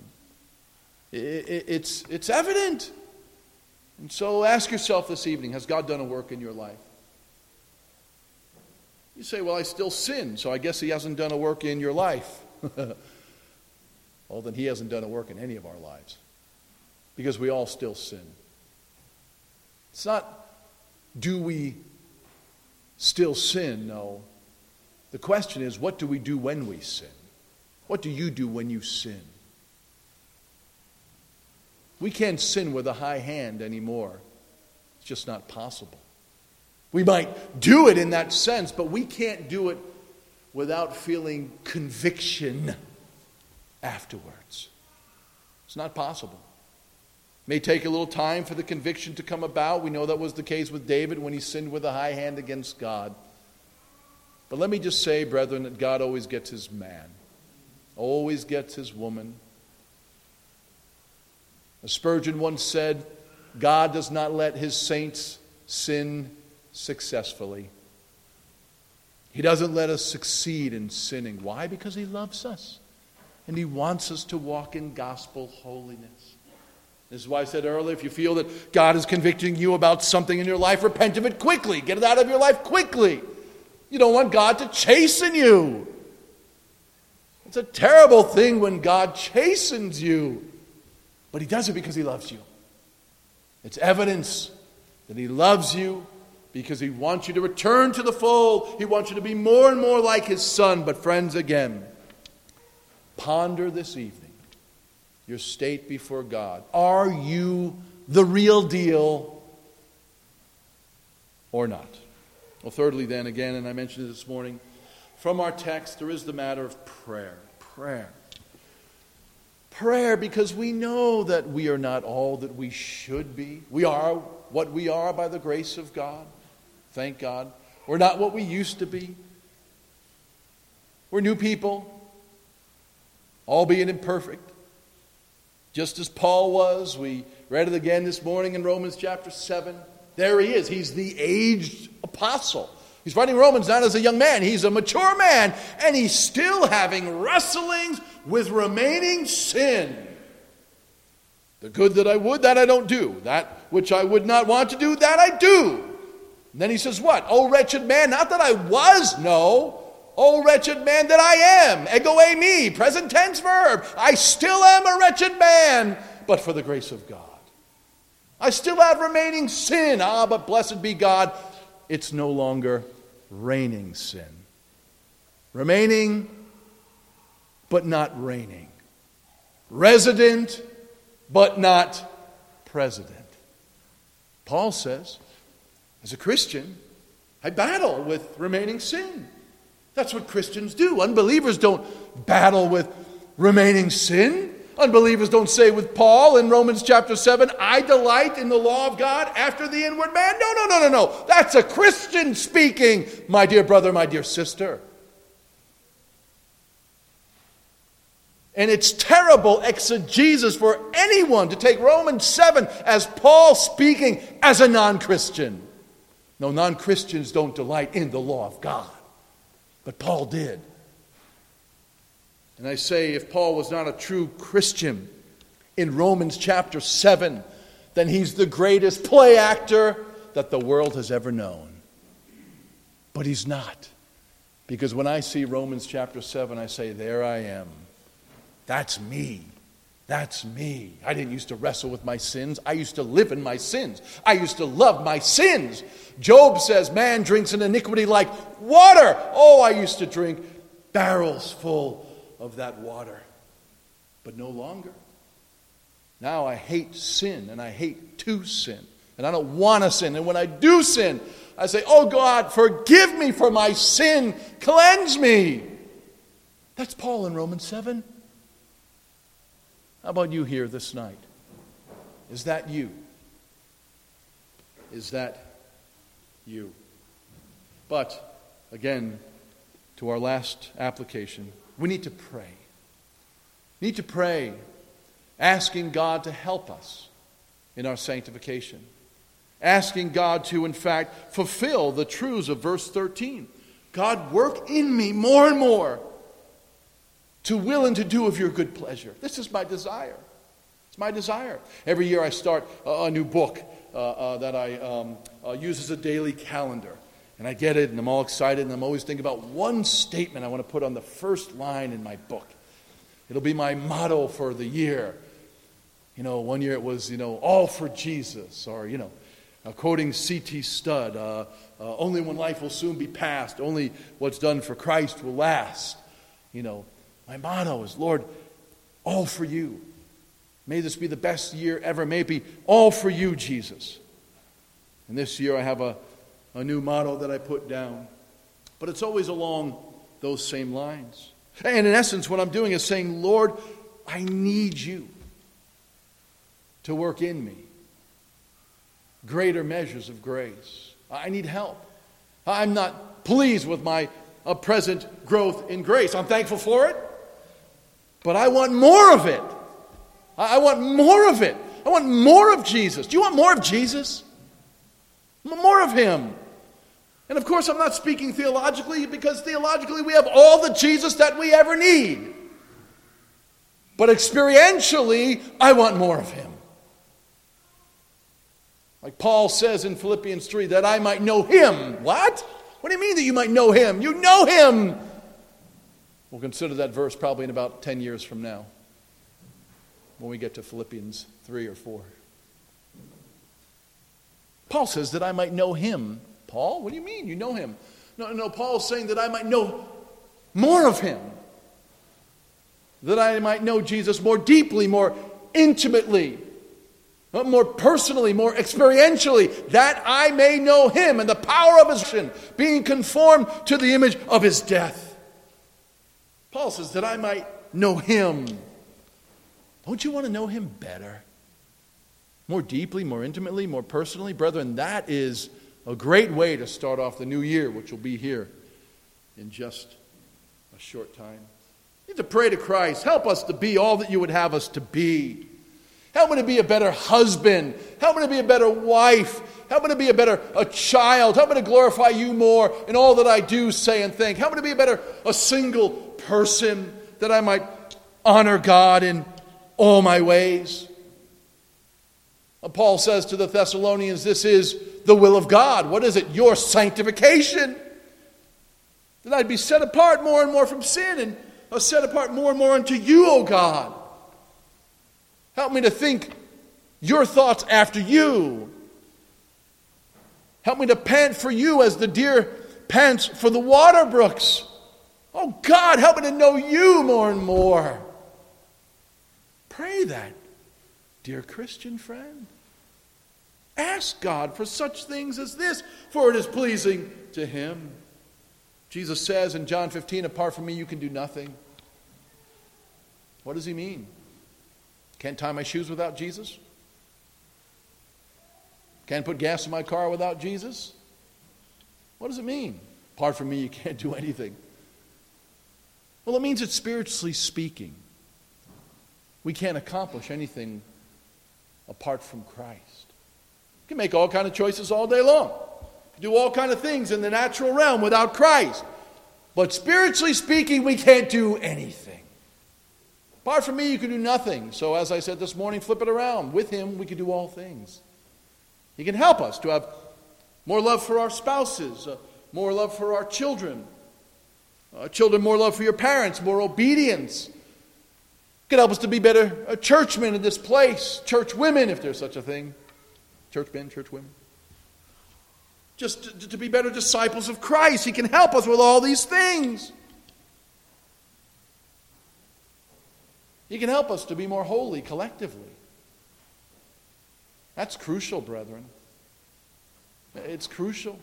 It's evident. And so ask yourself this evening, has God done a work in your life? You say, well, I still sin, so I guess he hasn't done a work in your life. Well, then he hasn't done a work in any of our lives. Because we all still sin. It's not, do we still sin? No. The question is, what do we do when we sin? What do you do when you sin? We can't sin with a high hand anymore. It's just not possible. We might do it in that sense, but we can't do it without feeling conviction afterwards. It's not possible. It may take a little time for the conviction to come about. We know that was the case with David when he sinned with a high hand against God. But let me just say, brethren, that God always gets his man, always gets his woman. As Spurgeon once said, God does not let his saints sin successfully. He doesn't let us succeed in sinning. Why? Because he loves us. And he wants us to walk in gospel holiness. This is why I said earlier, if you feel that God is convicting you about something in your life, repent of it quickly. Get it out of your life quickly. You don't want God to chasten you. It's a terrible thing when God chastens you. But he does it because he loves you. It's evidence that he loves you because he wants you to return to the fold. He wants you to be more and more like his son. But friends, again, ponder this evening your state before God. Are you the real deal or not? Well, thirdly then, again, and I mentioned it this morning, from our text, there is the matter of prayer. Prayer, because we know that we are not all that we should be. We are what we are by the grace of God. Thank God. We're not what we used to be. We're new people, albeit imperfect. Just as Paul was, we read it again this morning in Romans chapter 7. There he is. He's the aged apostle. He's writing Romans not as a young man. He's a mature man. And he's still having wrestlings with remaining sin. The good that I would, that I don't do. That which I would not want to do, that I do. And then he says what? Oh, wretched man, not that I was, no. Oh, wretched man that I am. Ego eimi, present tense verb. I still am a wretched man, but for the grace of God. I still have remaining sin. But blessed be God, it's no longer reigning sin. Remaining, but not reigning. Resident, but not president. Paul says, as a Christian, I battle with remaining sin. That's what Christians do. Unbelievers don't battle with remaining sin. Unbelievers don't say with Paul in Romans chapter 7, I delight in the law of God after the inward man. No. That's a Christian speaking, my dear brother, my dear sister. And it's terrible exegesis for anyone to take Romans 7 as Paul speaking as a non-Christian. No, non-Christians don't delight in the law of God. But Paul did. And I say, if Paul was not a true Christian in Romans chapter 7, then he's the greatest play actor that the world has ever known. But he's not. Because when I see Romans chapter 7, I say, there I am. That's me. That's me. I didn't used to wrestle with my sins. I used to live in my sins. I used to love my sins. Job says, man drinks in iniquity like water. Oh, I used to drink barrels full of that water. But no longer. Now I hate sin and I hate to sin. And I don't want to sin. And when I do sin, I say, oh God, forgive me for my sin. Cleanse me. That's Paul in Romans 7. How about you here this night? Is that you? Is that you? But, again, to our last application, we need to pray. We need to pray, asking God to help us in our sanctification. Asking God to, in fact, fulfill the truths of verse 13. God, work in me more and more to will and to do of your good pleasure. This is my desire. It's my desire. Every year I start a new book that I use as a daily calendar. And I get it, and I'm all excited, and I'm always thinking about one statement I want to put on the first line in my book. It'll be my motto for the year. One year it was, all for Jesus, or, quoting C.T. Studd, only when life will soon be past, only what's done for Christ will last. My motto is, Lord, all for you. May this be the best year ever. May it be all for you, Jesus. And this year I have a new motto that I put down. But it's always along those same lines. And in essence, what I'm doing is saying, Lord, I need you to work in me greater measures of grace. I need help. I'm not pleased with my present growth in grace. I'm thankful for it, but I want more of it. I want more of it. I want more of Jesus. Do you want more of Jesus? More of Him. And of course, I'm not speaking theologically, because theologically we have all the Jesus that we ever need. But experientially, I want more of Him. Like Paul says in Philippians 3, that I might know Him. What? What do you mean that you might know Him? You know Him! We'll consider that verse probably in about 10 years from now, when we get to Philippians 3 or 4. Paul says that I might know Him. Paul, what do you mean? You know Him. No, Paul's saying that I might know more of Him. That I might know Jesus more deeply, more intimately, more personally, more experientially. That I may know Him and the power of His action, being conformed to the image of His death. Paul says that I might know Him. Don't you want to know Him better? More deeply, more intimately, more personally? Brethren, that is a great way to start off the new year, which will be here in just a short time. You need to pray to Christ. Help us to be all that you would have us to be. Help me to be a better husband. Help me to be a better wife. Help me to be a child. Help me to glorify you more in all that I do, say, and think. Help me to be a single person, that I might honor God in all my ways. Paul says to the Thessalonians, this is the will of God. What is it? Your sanctification. That I'd be set apart more and more from sin, and set apart more and more unto you, O God. Help me to think your thoughts after you. Help me to pant for you as the deer pants for the water brooks. Oh God, help me to know you more and more. Pray that, dear Christian friend. Ask God for such things as this, for it is pleasing to Him. Jesus says in John 15, apart from me you can do nothing. What does He mean? Can't tie my shoes without Jesus? Can't put gas in my car without Jesus? What does it mean? Apart from me you can't do anything. Well, it means that spiritually speaking, we can't accomplish anything apart from Christ. You can make all kinds of choices all day long. Do all kinds of things in the natural realm without Christ. But spiritually speaking, we can't do anything. Apart from me, you can do nothing. So as I said this morning, flip it around. With Him, we can do all things. He can help us to have more love for our spouses, more love for our children. Children, more love for your parents, more obedience. He can help us to be better churchmen in this place. Church women, if there's such a thing. Church men, church women. Just to be better disciples of Christ. He can help us with all these things. He can help us to be more holy collectively. That's crucial, brethren. It's crucial.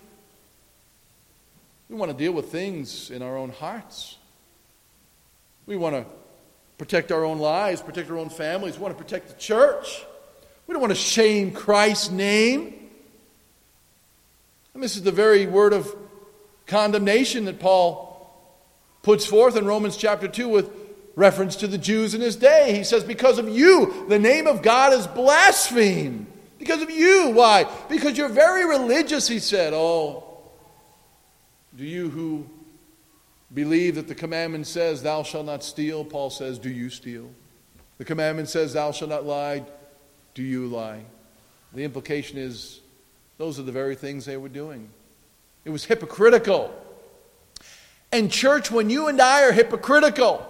We want to deal with things in our own hearts. We want to protect our own lives, protect our own families. We want to protect the church. We don't want to shame Christ's name. And this is the very word of condemnation that Paul puts forth in Romans chapter 2 with reference to the Jews in his day. He says, because of you, the name of God is blasphemed. Because of you. Why? Because you're very religious, he said. Oh, do you who believe that the commandment says, thou shalt not steal? Paul says, do you steal? The commandment says, thou shalt not lie. Do you lie? The implication is, those are the very things they were doing. It was hypocritical. And church, when you and I are hypocritical,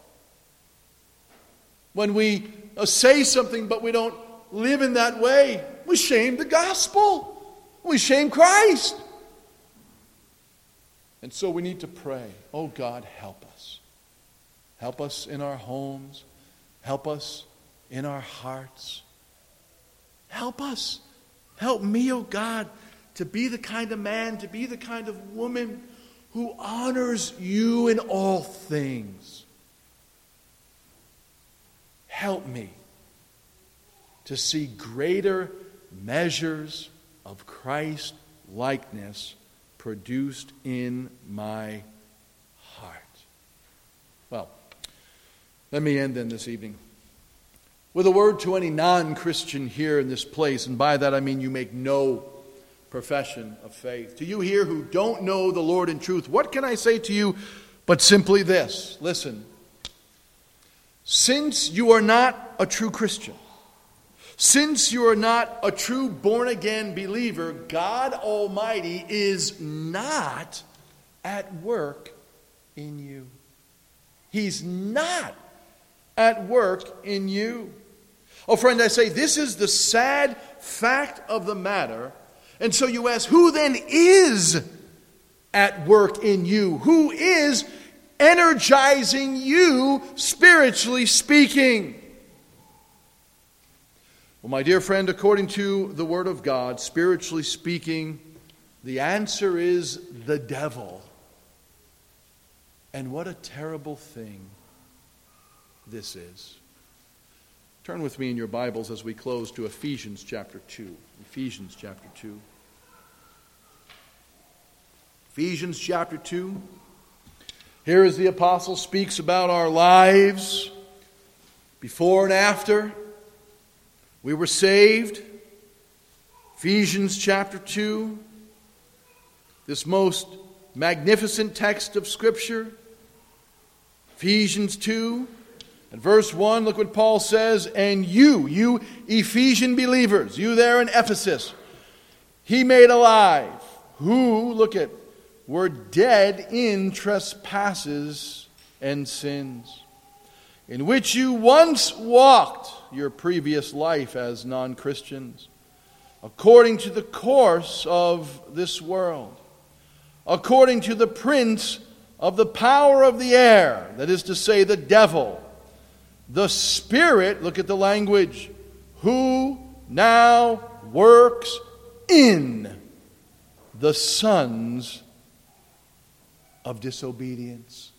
when we say something but we don't live in that way, we shame the gospel. We shame Christ. And so we need to pray, oh God, help us. Help us in our homes. Help us in our hearts. Help us. Help me, oh God, to be the kind of man, to be the kind of woman who honors you in all things. Help me to see greater measures of Christ likeness produced in my heart. Well, let me end then this evening with a word to any non-Christian here in this place, and by that I mean you make no profession of faith. To you here who don't know the Lord in truth, what can I say to you but simply this? Listen, since you are not a true Christian, since you are not a true born-again believer, God Almighty is not at work in you. He's not at work in you. Oh, friend, I say, this is the sad fact of the matter. And so you ask, who then is at work in you? Who is energizing you, spiritually speaking? Well, my dear friend, according to the Word of God, spiritually speaking, the answer is the devil. And what a terrible thing this is. Turn with me in your Bibles as we close to Ephesians chapter 2. Ephesians chapter 2. Ephesians chapter 2. Here as the apostle speaks about our lives before and after we were saved. Ephesians chapter 2. This most magnificent text of Scripture. Ephesians 2. And verse 1, look what Paul says, and you Ephesian believers, you there in Ephesus, he made alive, who, look at, were dead in trespasses and sins, in which you once walked your previous life as non-Christians, according to the course of this world, according to the prince of the power of the air, that is to say, the devil, the spirit, look at the language, who now works in the sons of disobedience.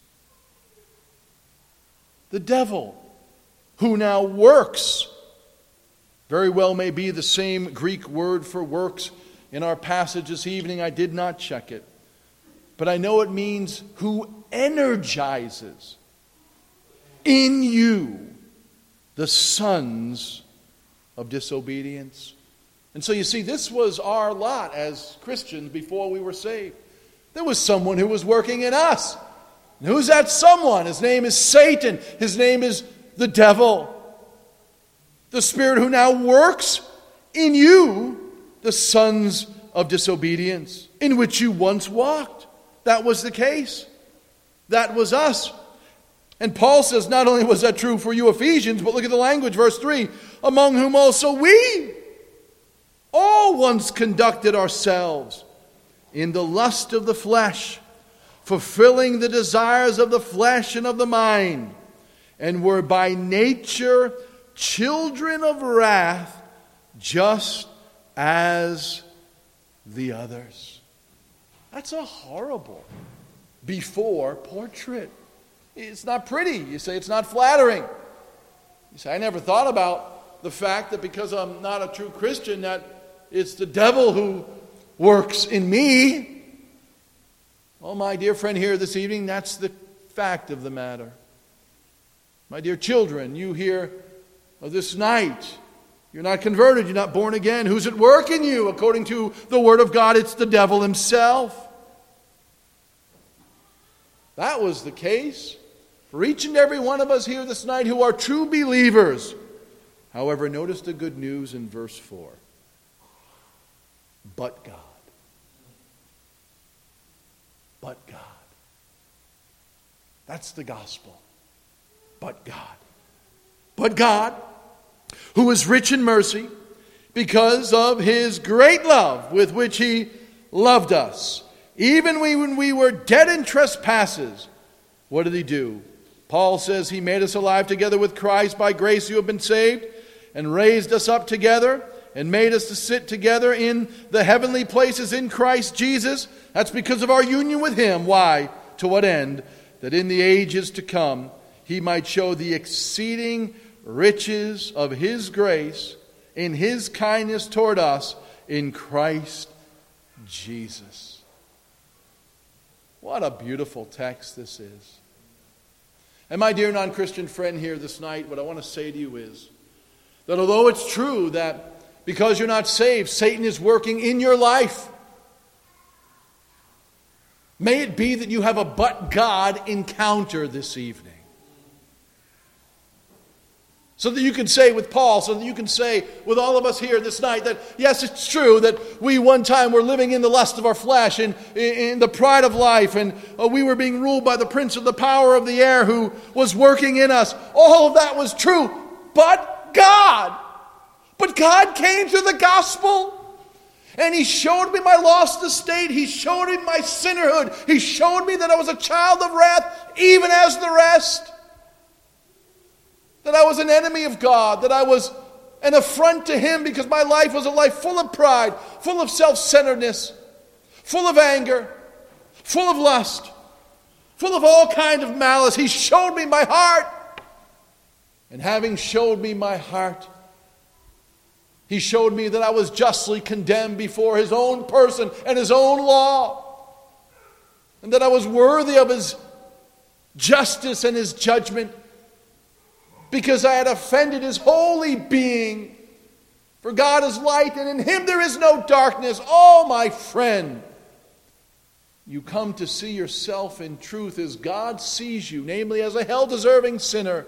The devil, who now works, very well may be the same Greek word for works in our passage this evening. I did not check it. But I know it means who energizes in you the sons of disobedience. And so you see, this was our lot as Christians before we were saved. There was someone who was working in us. And who's that someone? His name is Satan. His name is the devil. The spirit who now works in you, the sons of disobedience, in which you once walked. That was the case. That was us. And Paul says not only was that true for you Ephesians, but look at the language, verse 3, among whom also we all once conducted ourselves in the lust of the flesh, fulfilling the desires of the flesh and of the mind, and were by nature children of wrath, just as the others. That's a horrible before portrait. It's not pretty. You say it's not flattering. You say, I never thought about the fact that because I'm not a true Christian, that it's the devil who works in me. Oh, my dear friend here this evening, that's the fact of the matter. My dear children, you here this night, you're not converted, you're not born again. Who's at work in you? According to the Word of God, it's the devil himself. That was the case for each and every one of us here this night who are true believers. However, notice the good news in verse 4. But God. But God. That's the gospel. But God. But God, who is rich in mercy, because of His great love with which He loved us, even when we were dead in trespasses, what did He do? Paul says He made us alive together with Christ. By grace you have been saved, and raised us up together, and made us to sit together in the heavenly places in Christ Jesus. That's because of our union with Him. Why? To what end? That in the ages to come He might show the exceeding riches of His grace in His kindness toward us in Christ Jesus. What a beautiful text this is. And my dear non-Christian friend here this night, what I want to say to you is that although it's true that because you're not saved, Satan is working in your life, may it be that you have a but God encounter this evening. So that you can say with Paul, so that you can say with all of us here this night that yes, it's true that we one time were living in the lust of our flesh and in the pride of life, and we were being ruled by the prince of the power of the air who was working in us. All of that was true, but God. But God came through the gospel, and He showed me my lost estate. He showed me my sinnerhood. He showed me that I was a child of wrath, even as the rest. That I was an enemy of God, that I was an affront to Him because my life was a life full of pride, full of self-centeredness, full of anger, full of lust, full of all kind of malice. He showed me my heart. And having showed me my heart, He showed me that I was justly condemned before His own person and His own law, and that I was worthy of His justice and His judgment, because I had offended His holy being. For God is light, and in Him there is no darkness. Oh, my friend, you come to see yourself in truth as God sees you, namely as a hell-deserving sinner.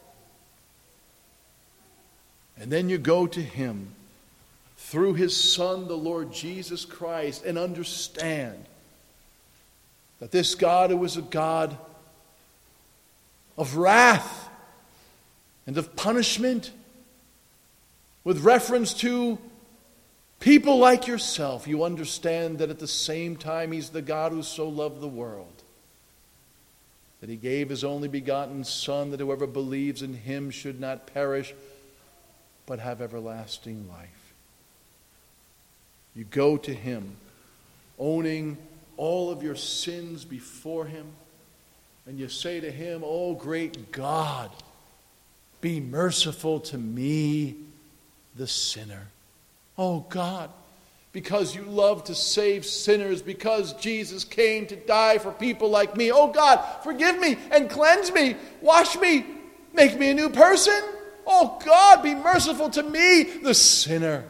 And then you go to Him through His Son, the Lord Jesus Christ, and understand that this God, who is a God of wrath and of punishment, with reference to people like yourself, you understand that at the same time He's the God who so loved the world that He gave His only begotten Son, that whoever believes in Him should not perish but have everlasting life. You go to Him owning all of your sins before Him, and you say to Him, "Oh great God, be merciful to me, the sinner." Oh God, because you love to save sinners, because Jesus came to die for people like me. Oh God, forgive me and cleanse me, wash me, make me a new person. Oh God, be merciful to me, the sinner.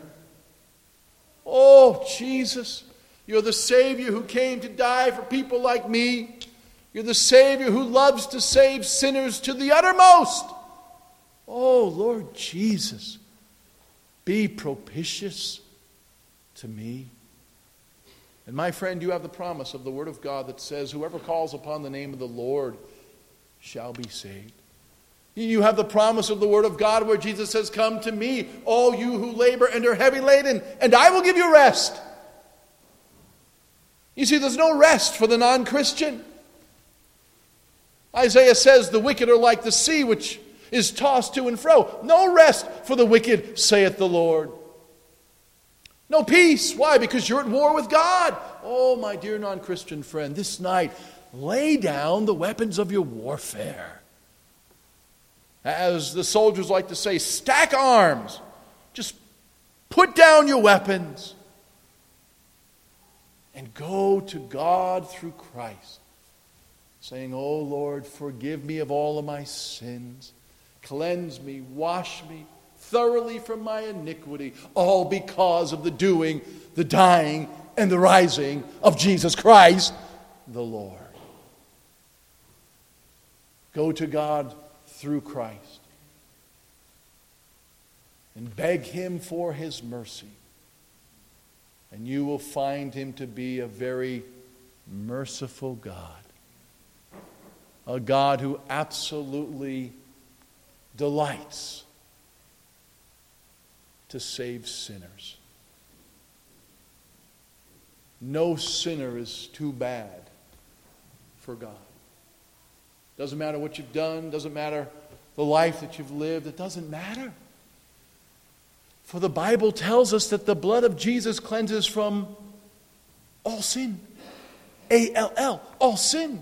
Oh Jesus, you're the Savior who came to die for people like me. You're the Savior who loves to save sinners to the uttermost. Oh, Lord Jesus, be propitious to me. And my friend, you have the promise of the Word of God that says, whoever calls upon the name of the Lord shall be saved. You have the promise of the Word of God where Jesus says, "Come to me, all you who labor and are heavy laden, and I will give you rest." You see, there's no rest for the non-Christian. Isaiah says, "The wicked are like the sea, which is tossed to and fro." No rest for the wicked, saith the Lord. No peace. Why? Because you're at war with God. Oh, my dear non-Christian friend, this night, lay down the weapons of your warfare. As the soldiers like to say, stack arms. Just put down your weapons. and go to God through Christ, saying, "Oh Lord, forgive me of all of my sins. Cleanse me, wash me thoroughly from my iniquity, all because of the doing, the dying, and the rising of Jesus Christ, the Lord." Go to God through Christ and beg Him for His mercy. And you will find Him to be a very merciful God. A God who absolutely delights to save sinners. No sinner is too bad for God. Doesn't matter what you've done, doesn't matter the life that you've lived, it doesn't matter. For the Bible tells us that the blood of Jesus cleanses from all sin. A-L-L, all sin.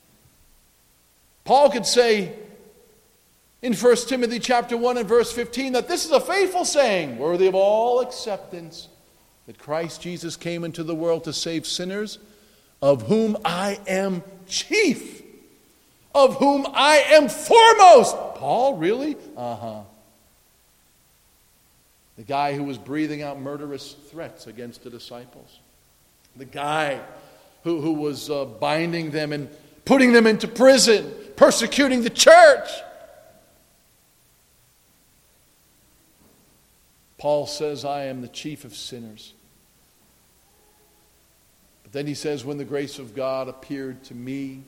Paul could say in 1 Timothy chapter 1 and verse 15 that this is a faithful saying, worthy of all acceptance, that Christ Jesus came into the world to save sinners, of whom I am chief, of whom I am foremost. Paul, really? The guy who was breathing out murderous threats against the disciples. The guy who was binding them and putting them into prison, persecuting the church. Paul says, I am the chief of sinners. But then he says, when the grace of God appeared to me,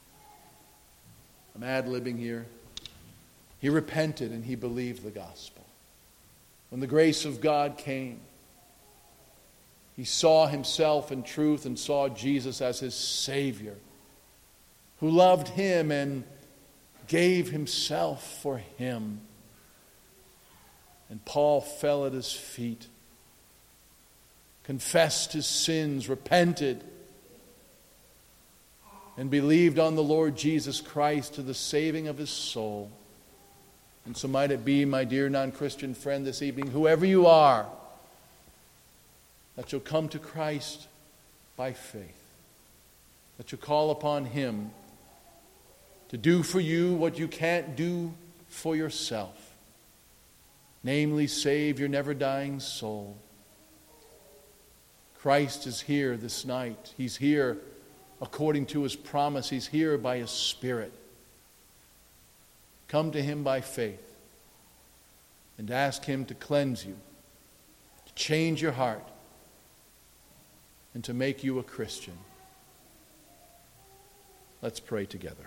I'm ad-libbing here, he repented and he believed the gospel. When the grace of God came, he saw himself in truth and saw Jesus as his Savior, who loved him and gave himself for him. And Paul fell at his feet, confessed his sins, repented, and believed on the Lord Jesus Christ to the saving of his soul. And so might it be, my dear non-Christian friend this evening, whoever you are, that you'll come to Christ by faith, that you'll call upon Him to do for you what you can't do for yourself, namely save your never-dying soul. Christ is here this night. He's here according to His promise. He's here by His Spirit. Come to Him by faith and ask Him to cleanse you, to change your heart, and to make you a Christian. Let's pray together.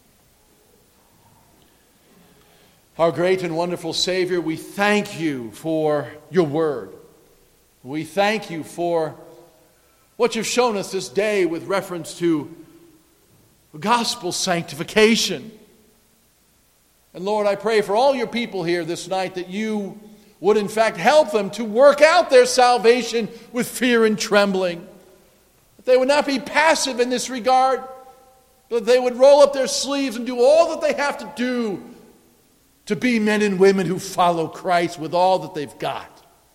Our great and wonderful Savior, we thank you for your word. We thank you for what you've shown us this day with reference to gospel sanctification. And Lord, I pray for all your people here this night that you would in fact help them to work out their salvation with fear and trembling. That they would not be passive in this regard, but they would roll up their sleeves and do all that they have to do to be men and women who follow Christ with all that they've got.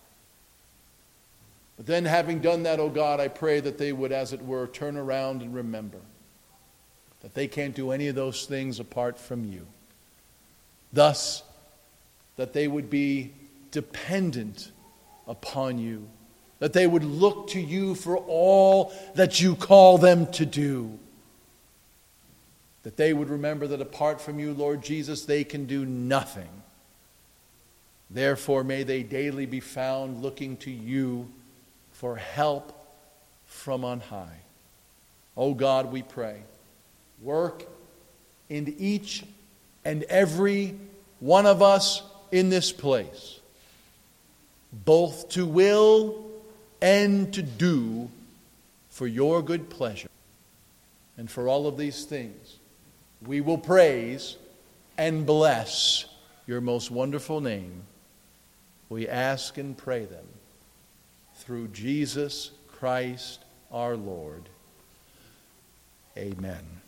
But then having done that, oh God, I pray that they would, as it were, turn around and remember that they can't do any of those things apart from you. Thus, that they would be dependent upon you, that they would look to you for all that you call them to do, that they would remember that apart from you, Lord Jesus, they can do nothing. Therefore, may they daily be found looking to you for help from on high. Oh God, we pray, work in each and every one of us in this place, both to will and to do for your good pleasure. And for all of these things, we will praise and bless your most wonderful name. We ask and pray them through Jesus Christ our Lord. Amen.